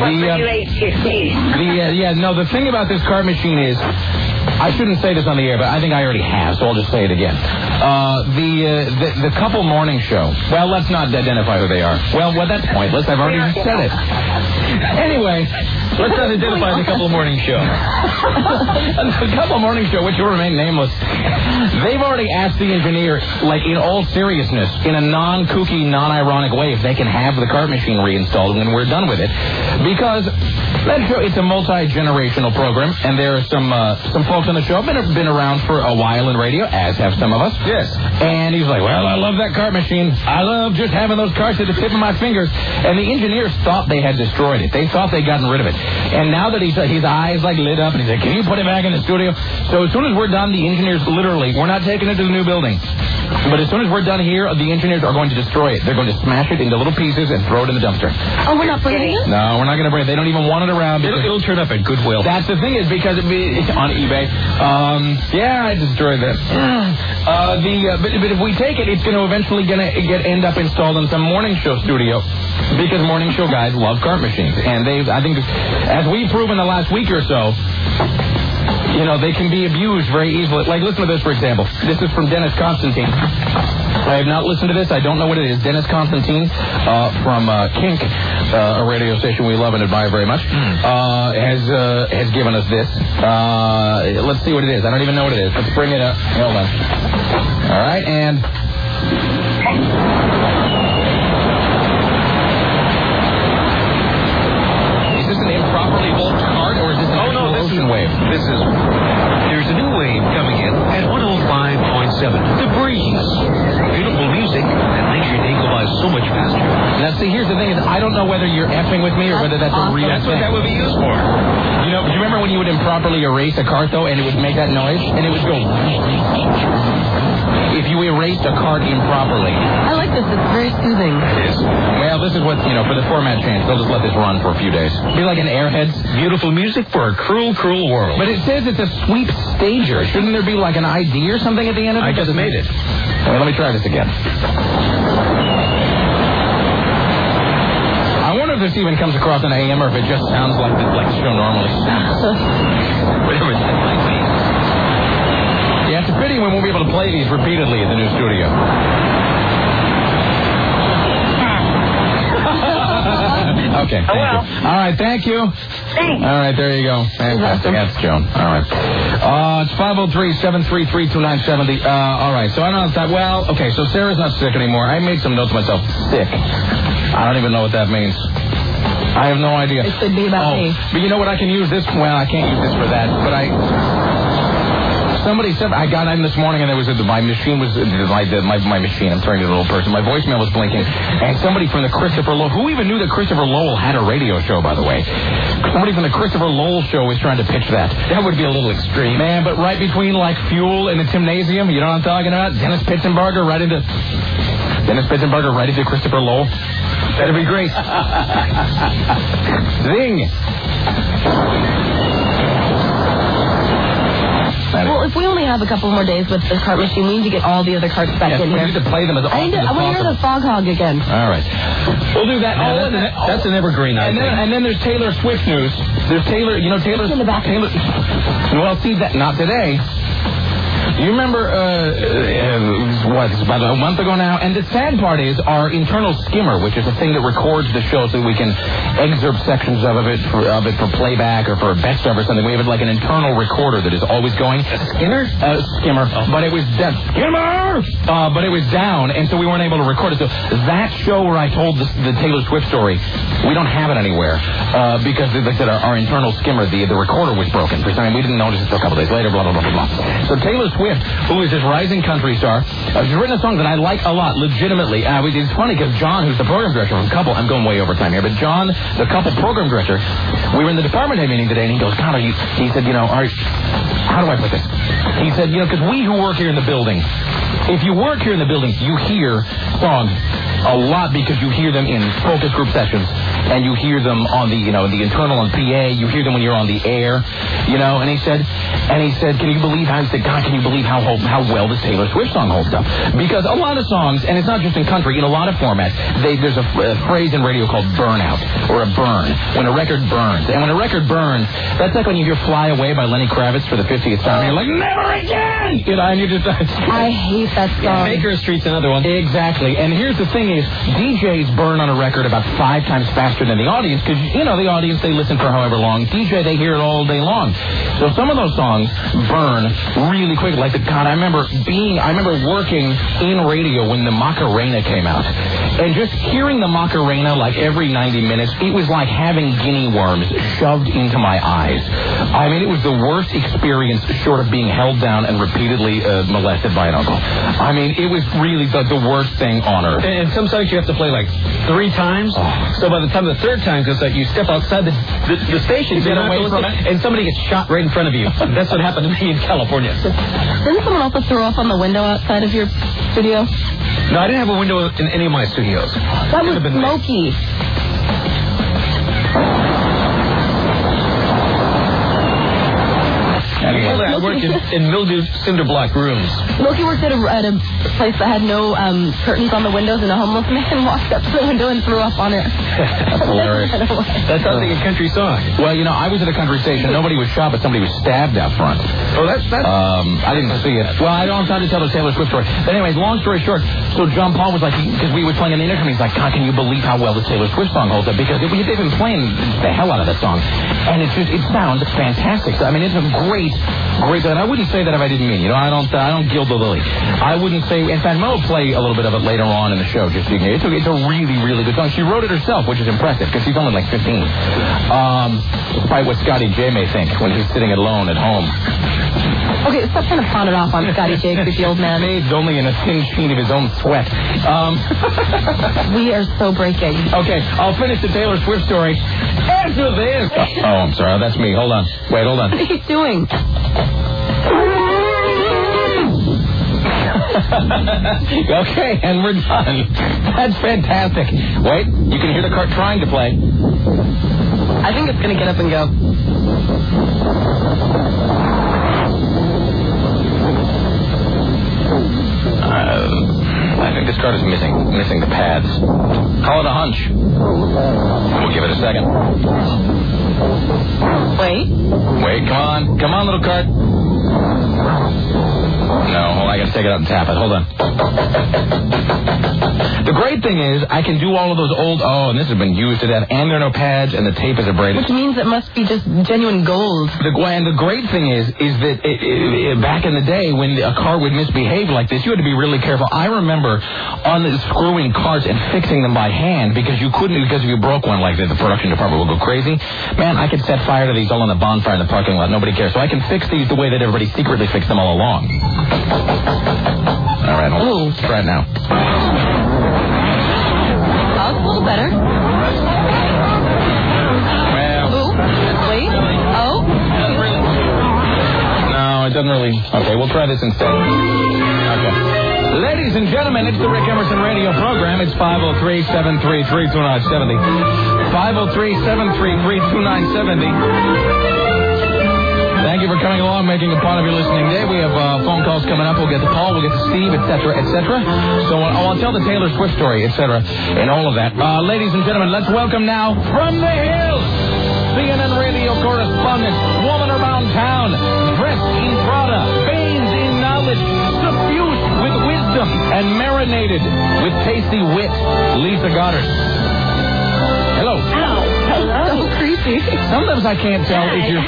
The thing about this cart machine is, I shouldn't say this on the air, but I think I already have, so I'll just say it again. The couple morning show. Well, let's not identify who they are. Well, that's pointless. I've already said it. Anyway, let's not identify the couple morning show. The couple morning show, which will remain nameless. They've already asked the engineer, like in all seriousness, in a non-kooky, non-ironic way, if they can have the cart machine reinstalled when we're done with it, because that show, it's a multi-generational program, and there are some folks on the show have been around for a while in radio, as have some of us. Yes. And he's like, well, I love that cart machine. I love just having those carts at the tip of my fingers. And the engineers thought they had destroyed it. They thought they'd gotten rid of it. And now that his eyes like lit up, and he's like, can you put it back in the studio? So as soon as we're done, the engineers literally, we're not taking it to the new building. But as soon as we're done here, the engineers are going to destroy it. They're going to smash it into little pieces and throw it in the dumpster. Oh, we're not bringing it? No, we're not going to bring it. They don't even want it around. It'll turn up at Goodwill. That's the thing, is because it's on eBay. Yeah, I destroyed that. But if we take it, it's going to eventually end up installed in some morning show studio, because morning show guys love cart machines, and I think, as we've proven the last week or so, you know, they can be abused very easily. Like, listen to this, for example. This is from Dennis Constantine. I have not listened to this. I don't know what it is. Dennis Constantine from Kink, a radio station we love and admire very much, has given us this. Let's see what it is. I don't even know what it is. Let's bring it up. Hold on. All right, and... Is this an improperly volted card, or is this an ocean wave? There's a new wave coming in at 105.7. The Breeze. Beautiful music that makes your day go by so much faster. Now, see, here's the thing: is I don't know whether you're effing with me or whether that's a real thing. That's what that would be used for. You know, do you remember when you would improperly erase a cart, though, and it would make that noise, and it would go... If you erased a cart improperly. I like this. It's very soothing. It is. Well, this is what, for the format change, they'll just let this run for a few days. Be like an Airheads. Beautiful music for a cruel, cruel world. But it says it's a sweep stager. Shouldn't there be like an ID or something at the end of it? I just made it. Well, let me try this again. I wonder if this even comes across an AM or if it just sounds like the show normally sounds. Whatever that might be. Yeah, it's a pity we won't be able to play these repeatedly in the new studio. Okay. Thank you. All right, thank you. Thanks. All right, there you go. Fantastic. That's Joan. All right. It's 503-733-2970. All right, so I don't know. Well, okay, so Sarah's not sick anymore. I made some notes of myself. Sick. I don't even know what that means. I have no idea. It should be about me. But you know what? I can use this. Well, I can't use this for that. But somebody said, I got in this morning and there was my machine was, my machine, I'm turning to a little person, my voicemail was blinking, and somebody from the Christopher Lowell, who even knew that Christopher Lowell had a radio show, by the way? Somebody from the Christopher Lowell show was trying to pitch that. That would be a little extreme. Man, but right between, like, Fuel and the Gymnasium, you know what I'm talking about? Dennis Pitzenbarger right into Christopher Lowell. That'd be great. Zing. Well, if we only have a couple more days with the cart machine, we need to get all the other carts back in here. We need to play them as often as possible. I want to hear the Fog Hog again. All right. We'll do that. That's an evergreen, I think. And then there's Taylor Swift news. There's Taylor's... in the back. Well, see, that not today. You remember, it's about a month ago now, and the sad part is our internal skimmer, which is a thing that records the show so we can excerpt sections of it for playback or for best of or something. We have like an internal recorder that is always going. Skimmer? Skimmer. But it was down. Skimmer! But it was down, and so we weren't able to record it. So that show where I told the Taylor Swift story, we don't have it anywhere because, like I said, our internal skimmer, the recorder was broken. For some reason, we didn't notice it until a couple days later, blah, blah, blah, blah, blah. So Taylor Swift, who is this rising country star, she's written a song that I like a lot, legitimately. It's funny because John, who's the program director from Couple, I'm going way over time here, but John, the Couple program director, we were in the department head meeting today, and he goes, God, he said, how do I put this? He said, because we who work here in the building, if you work here in the building, you hear songs a lot because you hear them in focus group sessions, and you hear them on the internal on PA. You hear them when you're on the air, And he said, can you believe how? He said, God, can you believe how well this Taylor Swift song holds up? Because a lot of songs, and it's not just in country, in a lot of formats, there's a phrase in radio called burnout or a burn. When a record burns, and when a record burns, that's like when you hear "Fly Away" by Lenny Kravitz for the 50th time, and you're like, never again, and you just. I hate that song. Baker Street's another one. Exactly, and here's the thing. Is DJs burn on a record about 5 times faster than the audience because, the audience, they listen for however long. DJ, they hear it all day long. So some of those songs burn really quick. Like, I remember working in radio when the Macarena came out. And just hearing the Macarena like every 90 minutes, it was like having guinea worms shoved into my eyes. I mean, it was the worst experience short of being held down and repeatedly molested by an uncle. I mean, it was really the worst thing on earth. And some songs you have to play like 3 times. So by the time the third time goes out, you step outside the station, get away from it, and somebody gets shot right in front of you. That's what happened to me in California. Didn't someone also throw up on the window outside of your studio? No, I didn't have a window in any of my studios. That was smoky. Anyway, I work in mildewed cinder block rooms. Smokey worked at a place that had no curtains on the windows, and a homeless man walked up to the window and threw up on it. That's hilarious. That sounds like a country song. Well, I was at a country station. Nobody was shot, but somebody was stabbed out front. Oh, that's... I didn't see it. Well, I don't have time to tell the Taylor Swift story. But anyways, long story short, so John Paul was like, because we were playing on the intercom, he's like, God, can you believe how well the Taylor Swift song holds up? Because they've been playing the hell out of that song. And it sounds fantastic. So, I mean, it's a great, and I wouldn't say that if I didn't mean, I don't gild the lily. I wouldn't say, in fact, Mo will play a little bit of it later on in the show, just so you can hear. It's a really, really good song. She wrote it herself, which is impressive, because she's only like 15. Despite what Scotty J may think when he's sitting alone at home. Okay, stop trying to pawn it off on Scotty J, creepy old man. Bathed only in a thin sheen of his own sweat. We are so breaking. Okay, I'll finish the Taylor Swift story after this. Oh, I'm sorry. That's me. Hold on. Wait, hold on. What are you doing? Okay, and we're done. That's fantastic. Wait, you can hear the cart trying to play. I think it's going to get up and go. I think this card is missing the pads. Call it a hunch. We'll give it a second. Wait, come on, little cart. No, I gotta take it out and tap it. Hold on. The great thing is, I can do all of those old, and this has been used to death, and there are no pads, and the tape is abraded. Which means it must be just genuine gold. And the great thing is that back in the day, when a car would misbehave like this, you had to be really careful. I remember unscrewing carts and fixing them by hand because you couldn't, because if you broke one like that, the production department would go crazy. Man, I could set fire to these all on a bonfire in the parking lot. Nobody cares. So I can fix these the way that everybody secretly fixed them all along. All right, hold on. Try it now. That was a little better. Well. Ooh. Wait. Oh. No, it doesn't really. Okay, we'll try this instead. Okay. Ladies and gentlemen, it's the Rick Emerson radio program. It's 503-733-2970. 503-733-2970. Thank you for coming along, making a part of your listening day. We have phone calls coming up. We'll get to Paul, we'll get to Steve, etc., etc. So I'll tell the Taylor Swift story, etc., and all of that. Ladies and gentlemen, let's welcome now from the hills, CNN radio correspondent, woman around town, dressed in Prada, bathed in well lit, suffused with wisdom, and marinated with tasty wit. Lisa Goddard. Hello. Hello. So creepy. Sometimes I can't tell if you're...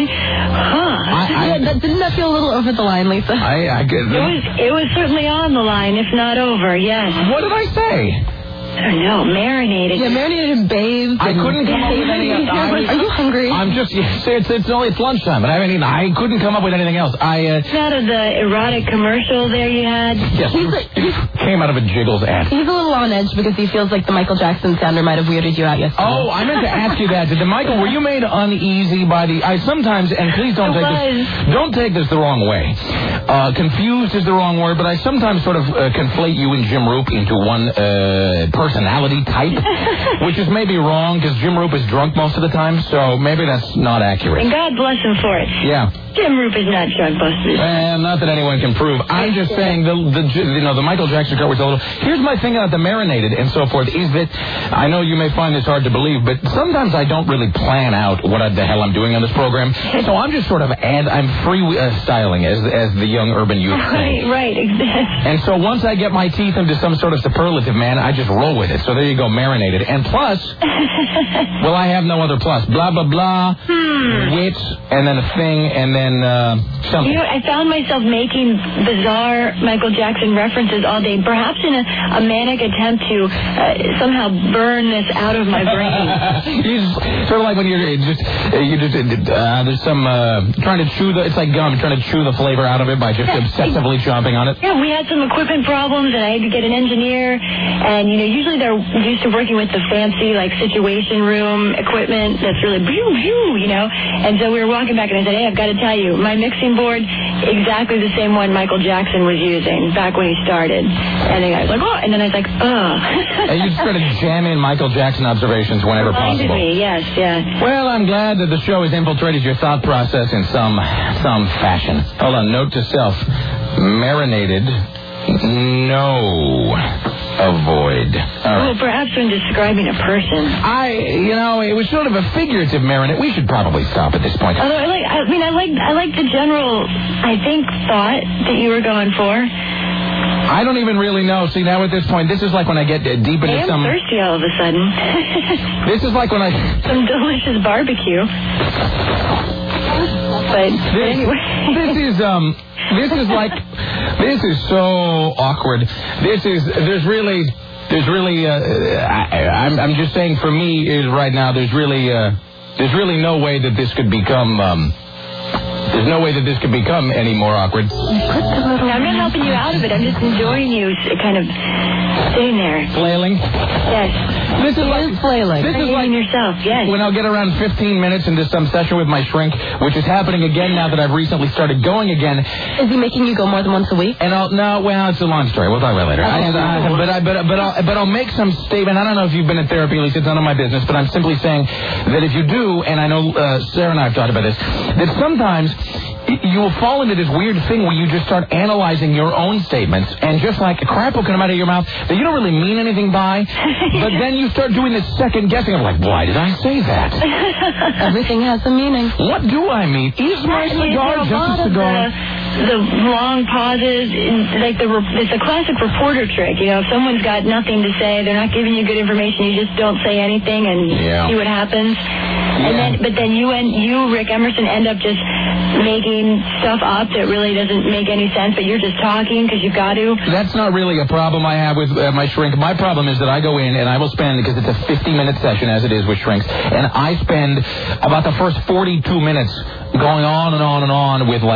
Didn't that feel a little over the line, Lisa? I get It was certainly on the line, if not over, yes. What did I say? I don't know, marinated. Yeah, marinated and bathed. I couldn't come up with any... Are you hungry? I'm just... It's lunchtime, but I couldn't come up with anything else. Out of the erotic commercial there you had? Yes, came out of a Jiggles ad. He's a little on edge because he feels like the Michael Jackson sounder might have weirded you out yesterday. Oh, I meant to ask you that. Michael, were you made uneasy by the... sometimes, and please don't take this the wrong way. Confused is the wrong word, but I sometimes sort of conflate you and Jim Roop into one personality type, which is maybe wrong because Jim Roop is drunk most of the time, so maybe that's not accurate. And God bless him for it. Yeah. Jim Roop is not drunk most of the time. Not that anyone can prove. I'm just saying the Michael Jackson part was a little... Here's my thing about the marinated and so forth, is that I know you may find this hard to believe, but sometimes I don't really plan out what the hell I'm doing on this program, so I'm just sort of I'm free styling, as the young urban youth say. Right, exactly. And so once I get my teeth into some sort of superlative, man, I just roll with it. So there you go, marinated. And plus, well, I have no other plus. Blah, blah, blah, wit, and then a thing, and then something. You know, I found myself making bizarre Michael Jackson references all day, perhaps in a manic attempt to somehow burn this out of my brain. Sort of like when there's some trying to chew it's like gum, trying to chew the flavor out of it by just obsessively chomping on it. Yeah, we had some equipment problems, and I had to get an engineer, and usually they're used to working with the fancy situation room equipment that's really and so we were walking back, and I said, hey, I've got to tell you, my mixing board, exactly the same one Michael Jackson was using back when he started. And the guy was like, oh, and then I was like, And you started jamming Michael Jackson observations whenever possible. Me, yes, yeah. Well, I'm glad that the show has infiltrated your thought process in some fashion. Hold on, note to self, marinated, no, avoid. Well, perhaps when describing a person. It was sort of a figurative marinade. We should probably stop at this point. Although I like the general, thought that you were going for. I don't even really know. See, now at this point, this is like when I get deep into I'm thirsty all of a sudden. This is like when some delicious barbecue. But anyway. This is so awkward. I'm just saying for me is right now there's really no way that this could become there's no way that this could become any more awkward. I'm not helping you out of it. I'm just enjoying you kind of sitting there. Flailing? Yes. This is like flailing. This is like yourself, yes. When I'll get around 15 minutes into some session with my shrink, which is happening again now that I've recently started going again. Is he making you go more than once a week? And it's a long story. We'll talk about it later. But I'll make some statement. I don't know if you've been in therapy, Lisa. It's none of my business. But I'm simply saying that if you do, and I know Sarah and I have talked about this, that sometimes you will fall into this weird thing where you just start analyzing your own statements, and just like crap will come out of your mouth that you don't really mean anything by, but then you start doing this second guessing of like, why did I say that? Everything has a meaning. What do I mean? Is my cigar just a cigar? The long pauses, it's a classic reporter trick. If someone's got nothing to say, they're not giving you good information, you just don't say anything and see what happens. Yeah. But then you, Rick Emerson, end up just making stuff up that really doesn't make any sense, but you're just talking because you've got to. That's not really a problem I have with my shrink. My problem is that I go in and I will spend, because it's a 50-minute session as it is with shrinks, and I spend about the first 42 minutes going on and on and on with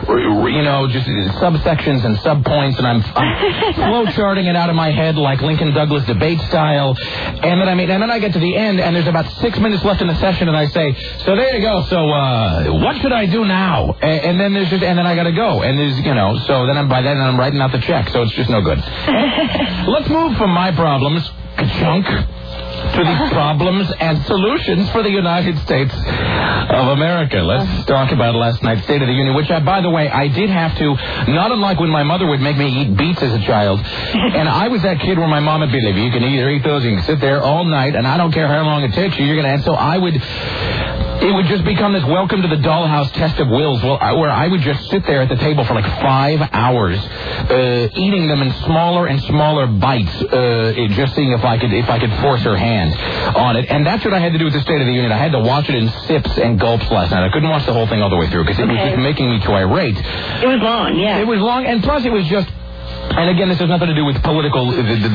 just subsections and subpoints, and I'm flow charting it out of my head like Lincoln Douglas debate style, and then I get to the end and there's about 6 minutes left in the session, and I say, so there you go. So what should I do now? And then then I got to go, and there's so then I'm writing out the check, so it's just no good. Let's move from my problems, junk, to the problems and solutions for the United States of America. Let's talk about last night's State of the Union, which, by the way, I did have to, not unlike when my mother would make me eat beets as a child. And I was that kid where my mom would be like, you can either eat those, you can sit there all night, and I don't care how long it takes you, you're going to. And so I would it would just become this welcome to the dollhouse test of wills, where I would just sit there at the table for like 5 hours, eating them in smaller and smaller bites, just seeing if I could force her hand on it. And that's what I had to do with the State of the Union. I had to watch it in sips and gulps last night. I couldn't watch the whole thing all the way through because it was just making me too irate. It was long, yeah. It was long, and plus it was just... And again, this has nothing to do with the political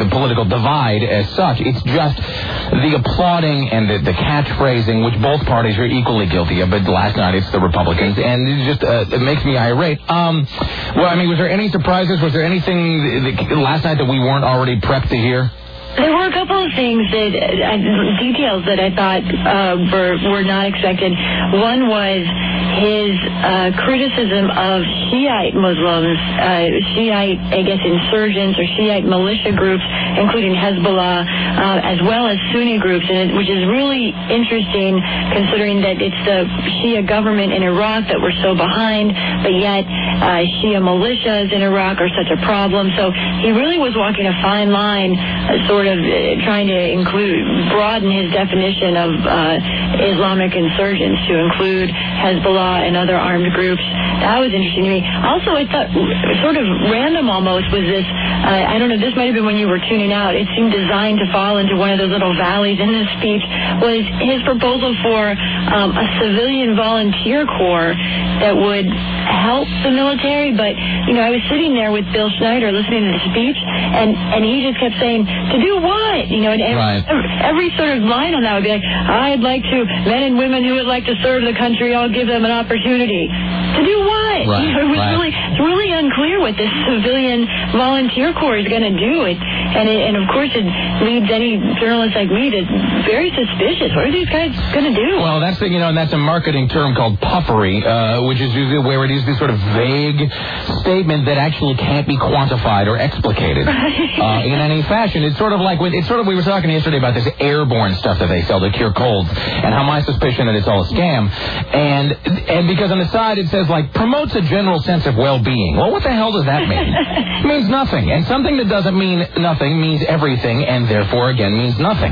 divide as such. It's just the applauding and the catchphrasing, which both parties are equally guilty of. But last night it's the Republicans, and it just it makes me irate. Well, I mean, was there any surprises? Was there anything last night that we weren't already prepped to hear? There were a couple of things details that I thought were not expected. One was his criticism of Shiite Muslims, Shiite, I guess, insurgents or Shiite militia groups, including Hezbollah, as well as Sunni groups, which is really interesting considering that it's the Shia government in Iraq that we're so behind, but yet Shia militias in Iraq are such a problem. So he really was walking a fine line, sort of trying to broaden his definition of Islamic insurgents to include Hezbollah and other armed groups. That was interesting to me. Also, I thought sort of random almost was this, I don't know, this might have been when you were tuning out. It seemed designed to fall into one of those little valleys in this speech, was his proposal for a civilian volunteer corps that would help the military. But, you know, I was sitting there with Bill Schneider listening to the speech, and he just kept saying, to do what? You know, and every sort of line on that would be like, I'd like to, men and women who would like to serve the country, I'll give them an opportunity. To do what? Right, you know, it was really unclear what this civilian volunteer corps is going to do. And of course, it leaves any journalist like me to very suspicious. What are these guys going to do? Well, that's and that's a marketing term called puffery, which is where it is this sort of vague statement that actually can't be quantified or explicated in any fashion. It's sort of like we were talking yesterday about this airborne stuff that they sell to cure colds, and how my suspicion that it's all a scam. And because on the side it says like promotes a general sense of well-being. Well, what the hell does that mean? It means nothing. And something that doesn't mean nothing means everything, and therefore again means nothing.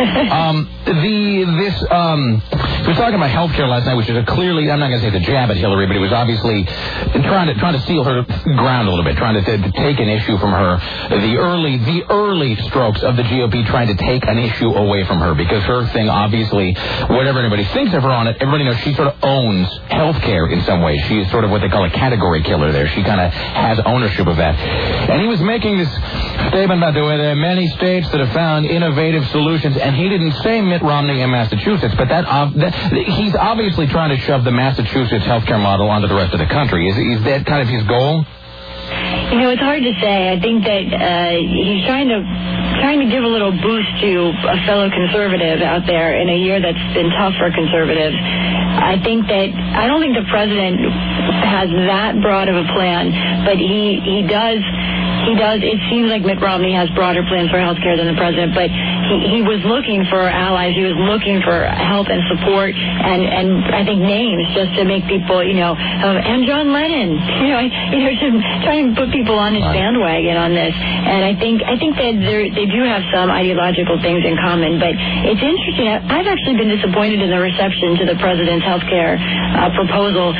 We were talking about healthcare last night, which is clearly, I'm not going to say the jab at Hillary, but it was obviously trying to steal her ground a little bit, trying to take an issue from her. The early strokes of the GOP trying to take an issue away from her, because her thing, obviously, whatever anybody thinks of her on it, everybody knows she sort of owns healthcare in some way. She is sort of what they call a category killer there. She kind of has ownership of that. And he was making this statement about the way there are many states that have found innovative solutions, and he didn't say Mitt Romney in Massachusetts, but he's obviously trying to shove the Massachusetts healthcare model onto the rest of the country. Is that kind of his goal? You know, it's hard to say. I think that he's trying to give a little boost to a fellow conservative out there in a year that's been tough for conservatives. I don't think the president has that broad of a plan, but he does. It seems like Mitt Romney has broader plans for health care than the president, but he was looking for allies. He was looking for help and support and I think names just to make people, and John Lennon, to try and put people on his bandwagon on this. And I think that they do have some ideological things in common, but it's interesting. I've actually been disappointed in the reception to the president's health care proposal.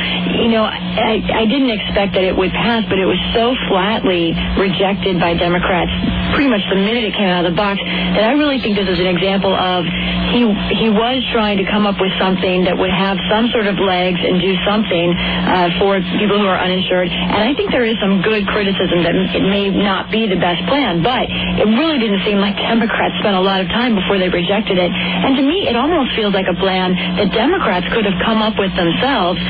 I didn't expect that it would pass, but it was so flatly rejected by Democrats pretty much the minute it came out of the box that I really think this is an example of he was trying to come up with something that would have some sort of legs and do something for people who are uninsured. And I think there is some good criticism that it may not be the best plan, but it really didn't seem like Democrats spent a lot of time before they rejected it. And to me, it almost feels like a plan that Democrats could have come up with themselves,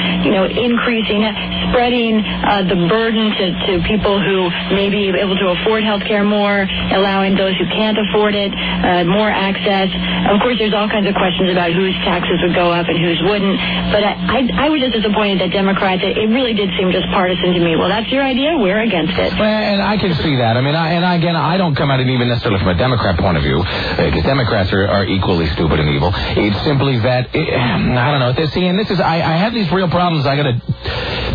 spreading the burden to people who may be able to afford health care more, allowing those who can't afford it more access. Of course, there's all kinds of questions about whose taxes would go up and whose wouldn't. But I was just disappointed that Democrats, it really did seem just partisan to me. Well, that's your idea. We're against it. Well, and I can see that. I mean, I don't come at it even necessarily from a Democrat point of view, because Democrats are equally stupid and evil. It's simply that, I don't know. See, and this is, I have these real problems. I got to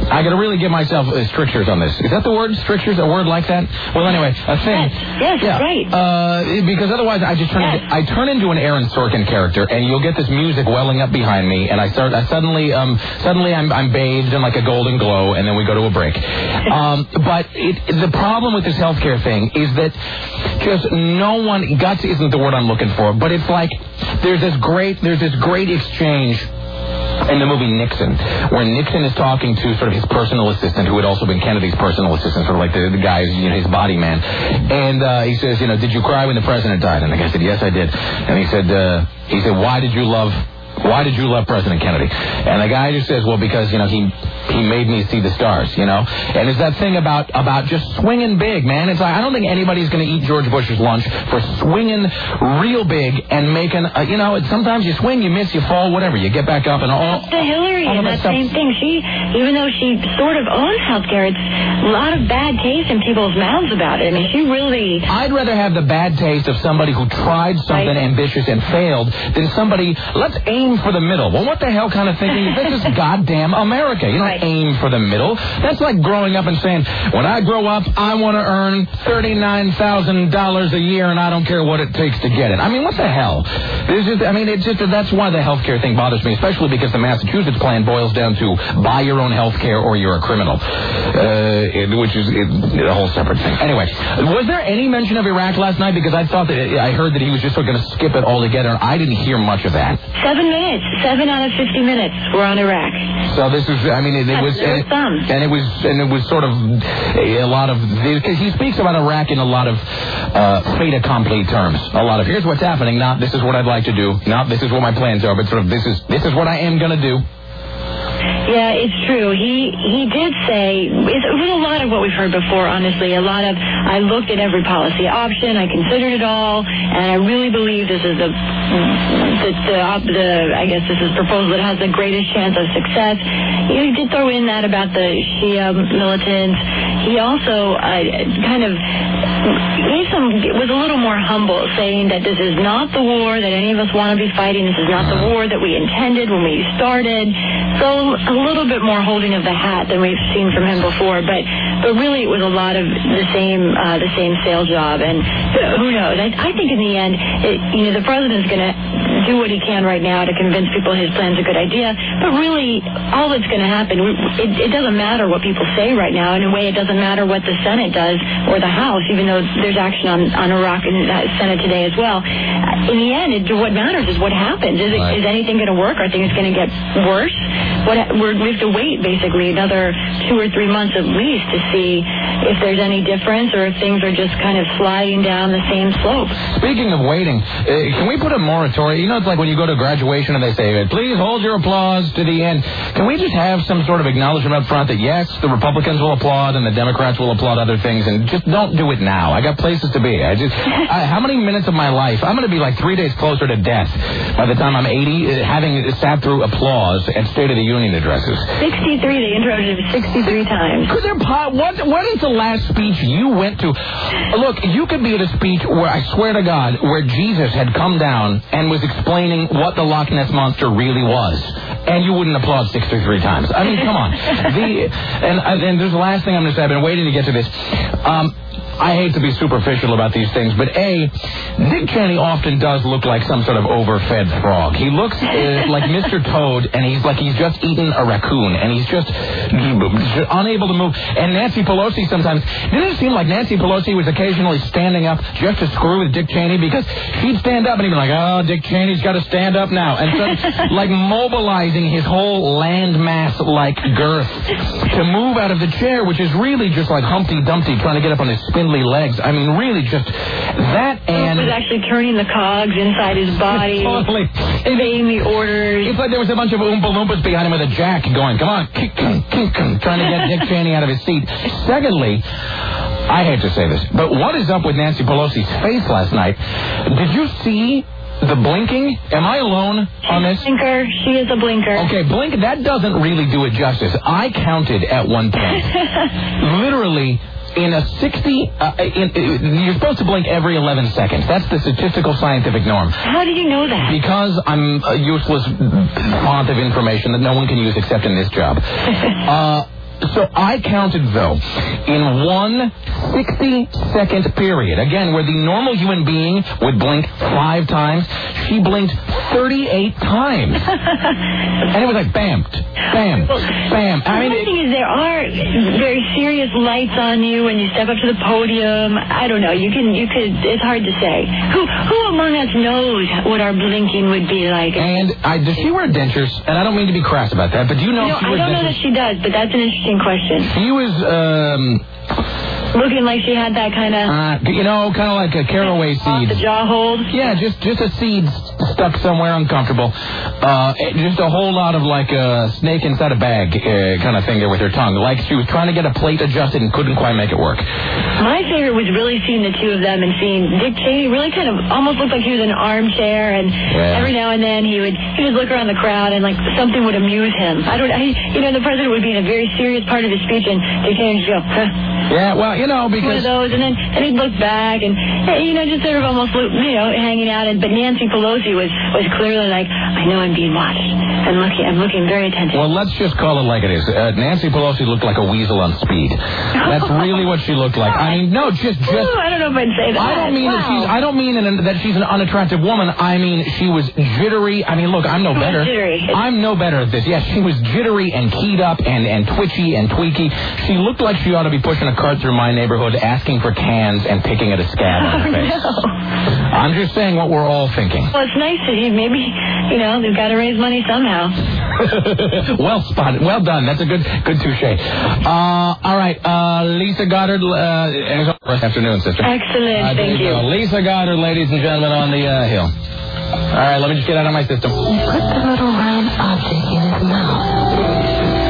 I got to really give myself strictures on this. Is that the word, strictures? A word like that? Well, anyway, a thing. Yes, yeah. right. Because otherwise, I just turn into an Aaron Sorkin character, and you'll get this music welling up behind me, and suddenly I'm bathed in like a golden glow, and then we go to a break. But the problem with this healthcare thing is that just no one, guts isn't the word I'm looking for, but it's like there's this great exchange in the movie Nixon, where Nixon is talking to sort of his personal assistant, who had also been Kennedy's personal assistant, sort of like the guy's, his body man. And he says, did you cry when the president died? And the guy said, yes, I did. And he said, why did you love President Kennedy? And the guy just says, well, because, he made me see the stars, And it's that thing about just swinging big, man. It's like, I don't think anybody's going to eat George Bush's lunch for swinging real big and making, sometimes you swing, you miss, you fall, whatever. You get back up and all. To Hillary and that same thing. Even though she sort of owns healthcare, it's a lot of bad taste in people's mouths about it. I mean, she really... I'd rather have the bad taste of somebody who tried something ambitious and failed than somebody, let's aim for the middle. Well, what the hell kind of thinking? This is goddamn America. You don't aim for the middle. That's like growing up and saying, when I grow up, I want to earn $39,000 a year, and I don't care what it takes to get it. I mean, what the hell? That's why the healthcare thing bothers me, especially because the Massachusetts plan boils down to buy your own healthcare or you're a criminal, which is a whole separate thing. Anyway, was there any mention of Iraq last night? Because I heard that he was just going to skip it altogether, and I didn't hear much of that. 7 minutes. 7 out of 50 minutes were on Iraq. So this is, it was sort of a lot of, because he speaks about Iraq in a lot of fait accompli terms. A lot of, here's what's happening, not this is what I'd like to do, not this is what my plans are, but sort of this is what I am going to do. Yeah, it's true. He did say, it was a lot of what we've heard before, honestly. I looked at every policy option, I considered it all, and I really believe this is proposal that has the greatest chance of success. He did throw in that about the Shia militants. He also was a little more humble, saying that this is not the war that any of us want to be fighting. This is not the war that we intended when we started. So a little bit more holding of the hat than we've seen from him before, but really it was a lot of the same sales job. And who knows? I think in the end, the president's going to do what he can right now to convince people his plan's a good idea. But really, all that's going to happen, it doesn't matter what people say right now. In a way, it doesn't matter what the Senate does or the House, even though there's action on Iraq in the Senate today as well. In the end, what matters is what happens. Is anything going to work? Are things going to get worse? We have to wait, basically, another 2 or 3 months at least to see if there's any difference or if things are just kind of sliding down the same slope. Speaking of waiting, can we put a moratorium? It's like when you go to graduation and they say, please hold your applause to the end. Can we just have some sort of acknowledgement up front that, yes, the Republicans will applaud and the Democrats will applaud other things, and just don't do it now. I got places to be. How many minutes of my life? I'm going to be like 3 days closer to death by the time I'm 80, having sat through applause at State of the Union addresses. 63, they interrupted 63 times. What is the last speech you went to? Look, you could be at a speech where, I swear to God, where Jesus had come down and was explaining what the Loch Ness Monster really was, and you wouldn't applaud 63 times. I mean, come on. And there's the last thing I'm going to say. I've been waiting to get to this. I hate to be superficial about these things, but Dick Cheney often does look like some sort of overfed frog. He looks like Mr. Toad, and he's just eaten a raccoon, and he's just unable to move. And Nancy Pelosi sometimes, didn't it seem like Nancy Pelosi was occasionally standing up just to screw with Dick Cheney? Because she'd stand up and he'd be like, oh, Dick Cheney's got to stand up now. And so, like, mobilizing his whole landmass-like girth to move out of the chair, which is really just like Humpty Dumpty trying to get up on his spindly legs. I mean, really just that, and... He was actually turning the cogs inside his body. Totally. Obeying the orders. It's like there was a bunch of Oompa Loompas behind him with a jack going, come on, trying to get Dick Cheney out of his seat. Secondly, I hate to say this, but what is up with Nancy Pelosi's face last night? Did you see the blinking? Am I alone on this? Blinker. She is a blinker. Okay, blink. That doesn't really do it justice. I counted at one point. Literally, in a 60, you're supposed to blink every 11 seconds. That's the statistical scientific norm. How did you know that? Because I'm a useless font of information that no one can use except in this job. So I counted, though, in one 60-second period, again, where the normal human being would blink 5 times, she blinked 38 times. And it was like bam, bam, bam. I mean, the thing is, there are very serious lights on you when you step up to the podium. I don't know. You could. It's hard to say. Who among us knows what our blinking would be like? And does she wear dentures? And I don't mean to be crass about that, but do you know if she wears dentures? I don't know that she does, but that's an interesting question. She was, looking like she had that kind of... kind of like a caraway seed. The jaw hold? Yeah, just a seed stuck somewhere uncomfortable. Just a whole lot of like a snake inside a bag kind of thing there with her tongue. Like she was trying to get a plate adjusted and couldn't quite make it work. My favorite was really seeing the two of them and seeing Dick Cheney really kind of almost looked like he was in an armchair, and every now and then he would look around the crowd and like something would amuse him. The president would be in a very serious part of his speech and Dick Cheney would go, huh? Yeah, well, because... One of those, and then he'd look back and, just sort of almost, hanging out. But Nancy Pelosi was clearly like, I know I'm being watched. I'm looking very attentive. Well, let's just call it like it is. Nancy Pelosi looked like a weasel on speed. That's really what she looked like. I mean, no, just... Ooh, I don't know if I'd say that. I don't mean that she's an unattractive woman. I mean, she was jittery. I mean, look, I'm no better. I'm no better at this. Yes, she was jittery and keyed up and twitchy and tweaky. She looked like she ought to be pushing a cart through my neighborhood, asking for cans and picking at a scab on her face. No. I'm just saying what we're all thinking. Well, it's nice to you. Maybe, they've got to raise money somehow. Well spotted. Well done. That's a good touche. All right. Lisa Goddard. Afternoon, sister. Excellent. Thank you. Lisa Goddard, ladies and gentlemen, on the hill. All right. Let me just get out of my system. He put the little round object in his mouth.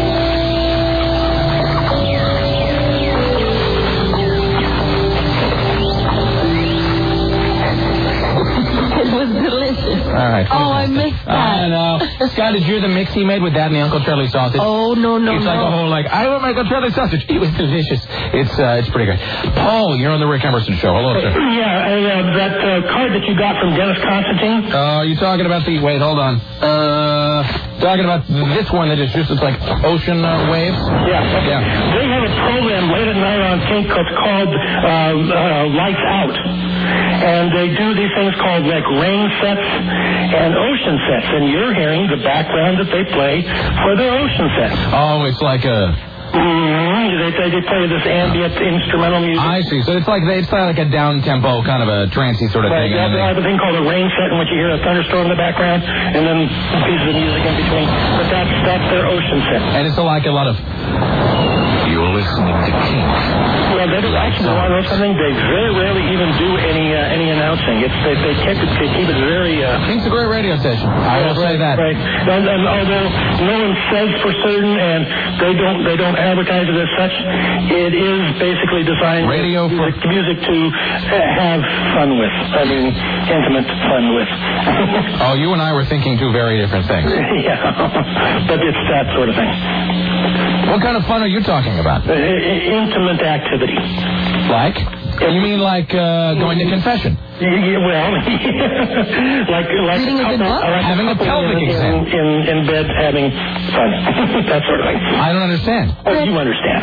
All right. I missed that. I know. Scott, did you hear the mix he made with that and the Uncle Charlie sausage? Oh, no. It's like a whole, I love my Uncle Charlie sausage. It was delicious. It's pretty good. Paul, you're on the Rick Emerson Show. Hello, sir. Yeah, that card that you got from Dennis Constantine. You talking about the... Wait, hold on. Talking about this one that is just, it's like ocean waves? Yeah. Okay. Yeah. They have a program late at night on Pink that's called Lights Out. And they do these things called like rain sets and ocean sets. And you're hearing the background that they play for their ocean sets. Oh, it's like a... They play this ambient instrumental music. I see. So it's like a down-tempo kind of a trancey sort of thing. They have a thing called a rain set in which you hear a thunderstorm in the background and then pieces of music in between. But that's their ocean set. And it's like a lot of... You're listening to King. Well, they don't actually want to know something. They very rarely even do any announcing. They keep it very... King's a great radio station. I will say that. Right. And although no one says for certain and they don't advertise it as such, it is basically designed radio for music to have fun with. I mean, intimate fun with. Oh, you and I were thinking two very different things. Yeah, but it's that sort of thing. What kind of fun are you talking about? Intimate activity. Like? You mean like going to confession? Yeah, well, like reading a good book? Having a pelvic exam. In bed having fun. That sort of thing. I don't understand. Oh, you understand.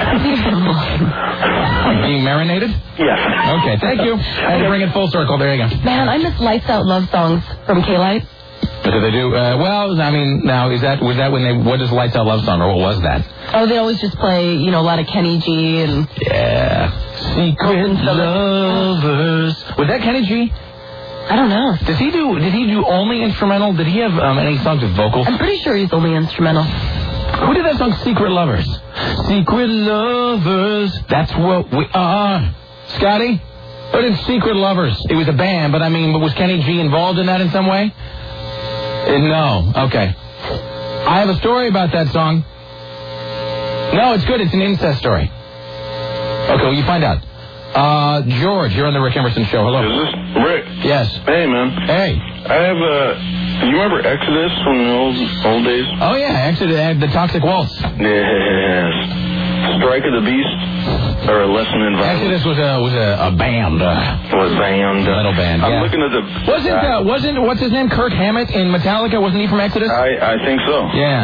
Being marinated? Yes. Okay, thank you. I had to bring it full circle. There you go. Man, I miss Lights Out love songs from K-Light. What do they do? Now, was that when they... What is Lights Out love song, or what was that? Oh, they always just play, a lot of Kenny G and... Yeah. Secret Lovers. Was that Kenny G? I don't know. Did he do only instrumental? Did he have any songs with vocals? I'm pretty sure he's only instrumental. Who did that song, Secret Lovers? Secret Lovers, that's what we are. Scotty? What is Secret Lovers? It was a band, but was Kenny G involved in that in some way? No. Okay. I have a story about that song. No, it's good. It's an incest story. Okay, well, you find out. George, you're on the Rick Emerson Show. Hello. Is this Rick? Yes. Hey, man. Hey. I have you remember Exodus from the old days? Oh, yeah. Exodus, the Toxic Waltz. Yes. Strike of the Beast, or a Lesson in Violence. Exodus was a band. Was band. Metal band, I'm yeah. looking at the... Wasn't, what's his name, Kirk Hammett in Metallica? Wasn't he from Exodus? I think so. Yeah.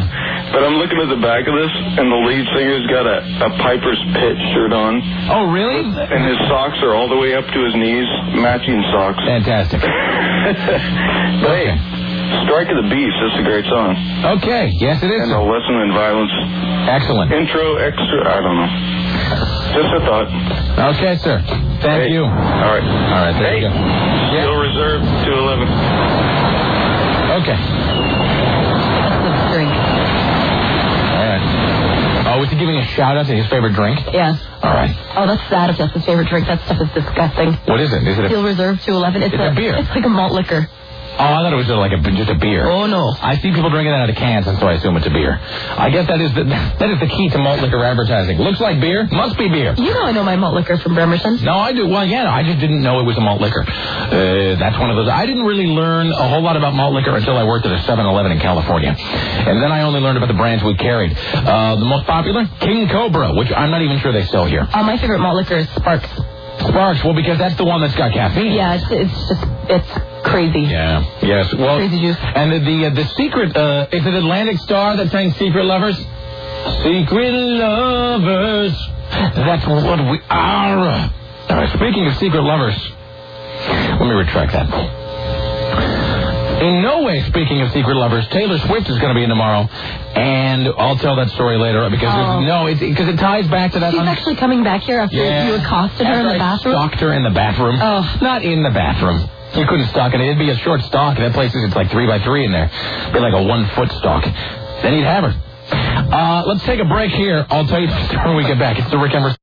But I'm looking at the back of this, and the lead singer's got a Piper's Pit shirt on. Oh, really? And his socks are all the way up to his knees, matching socks. Fantastic. Hey, Strike of the Beast, that's a great song. Okay, yes it is. And No Lesson in Violence. Excellent. Intro, extra, I don't know. Just a thought. Okay, sir. Thank you. All right. All right, there you go. Still reserved 211. Okay. Drink. All right. Oh, was he giving a shout-out to his favorite drink? Yeah. All right. Oh, that's sad if that's his favorite drink. That stuff is disgusting. What is it? Is it Steel Reserve 211. It's a beer. It's like a malt liquor. Oh, I thought it was just a beer. Oh, no. I see people drinking it out of cans, and so I assume it's a beer. I guess that is the key to malt liquor advertising. Looks like beer, must be beer. You know I know my malt liquor from Bremerton. No, I do. Well, yeah, I just didn't know it was a malt liquor. That's one of those. I didn't really learn a whole lot about malt liquor until I worked at a 7-Eleven in California. And then I only learned about the brands we carried. The most popular, King Cobra, which I'm not even sure they sell here. My favorite malt liquor is Sparks. Sparks, well, because that's the one that's got caffeine. Yeah, it's crazy. Yeah, yes. Well, crazy juice. And the secret, is it Atlantic Star that sang Secret Lovers? Secret Lovers, that's what we are. All right, speaking of Secret Lovers, let me retract that. In no way, speaking of Secret Lovers, Taylor Swift is going to be in tomorrow, and I'll tell that story later because it ties back to that. She's actually coming back here after you accosted her in the bathroom. I stalked her in the bathroom. Oh, not in the bathroom. You couldn't stalk it. It'd be a short stalk. That place it's like 3x3 in there. It'd be like a 1-foot stalk. Then you'd have her. Let's take a break here. I'll tell you the story when we get back. It's the Rick Emerson.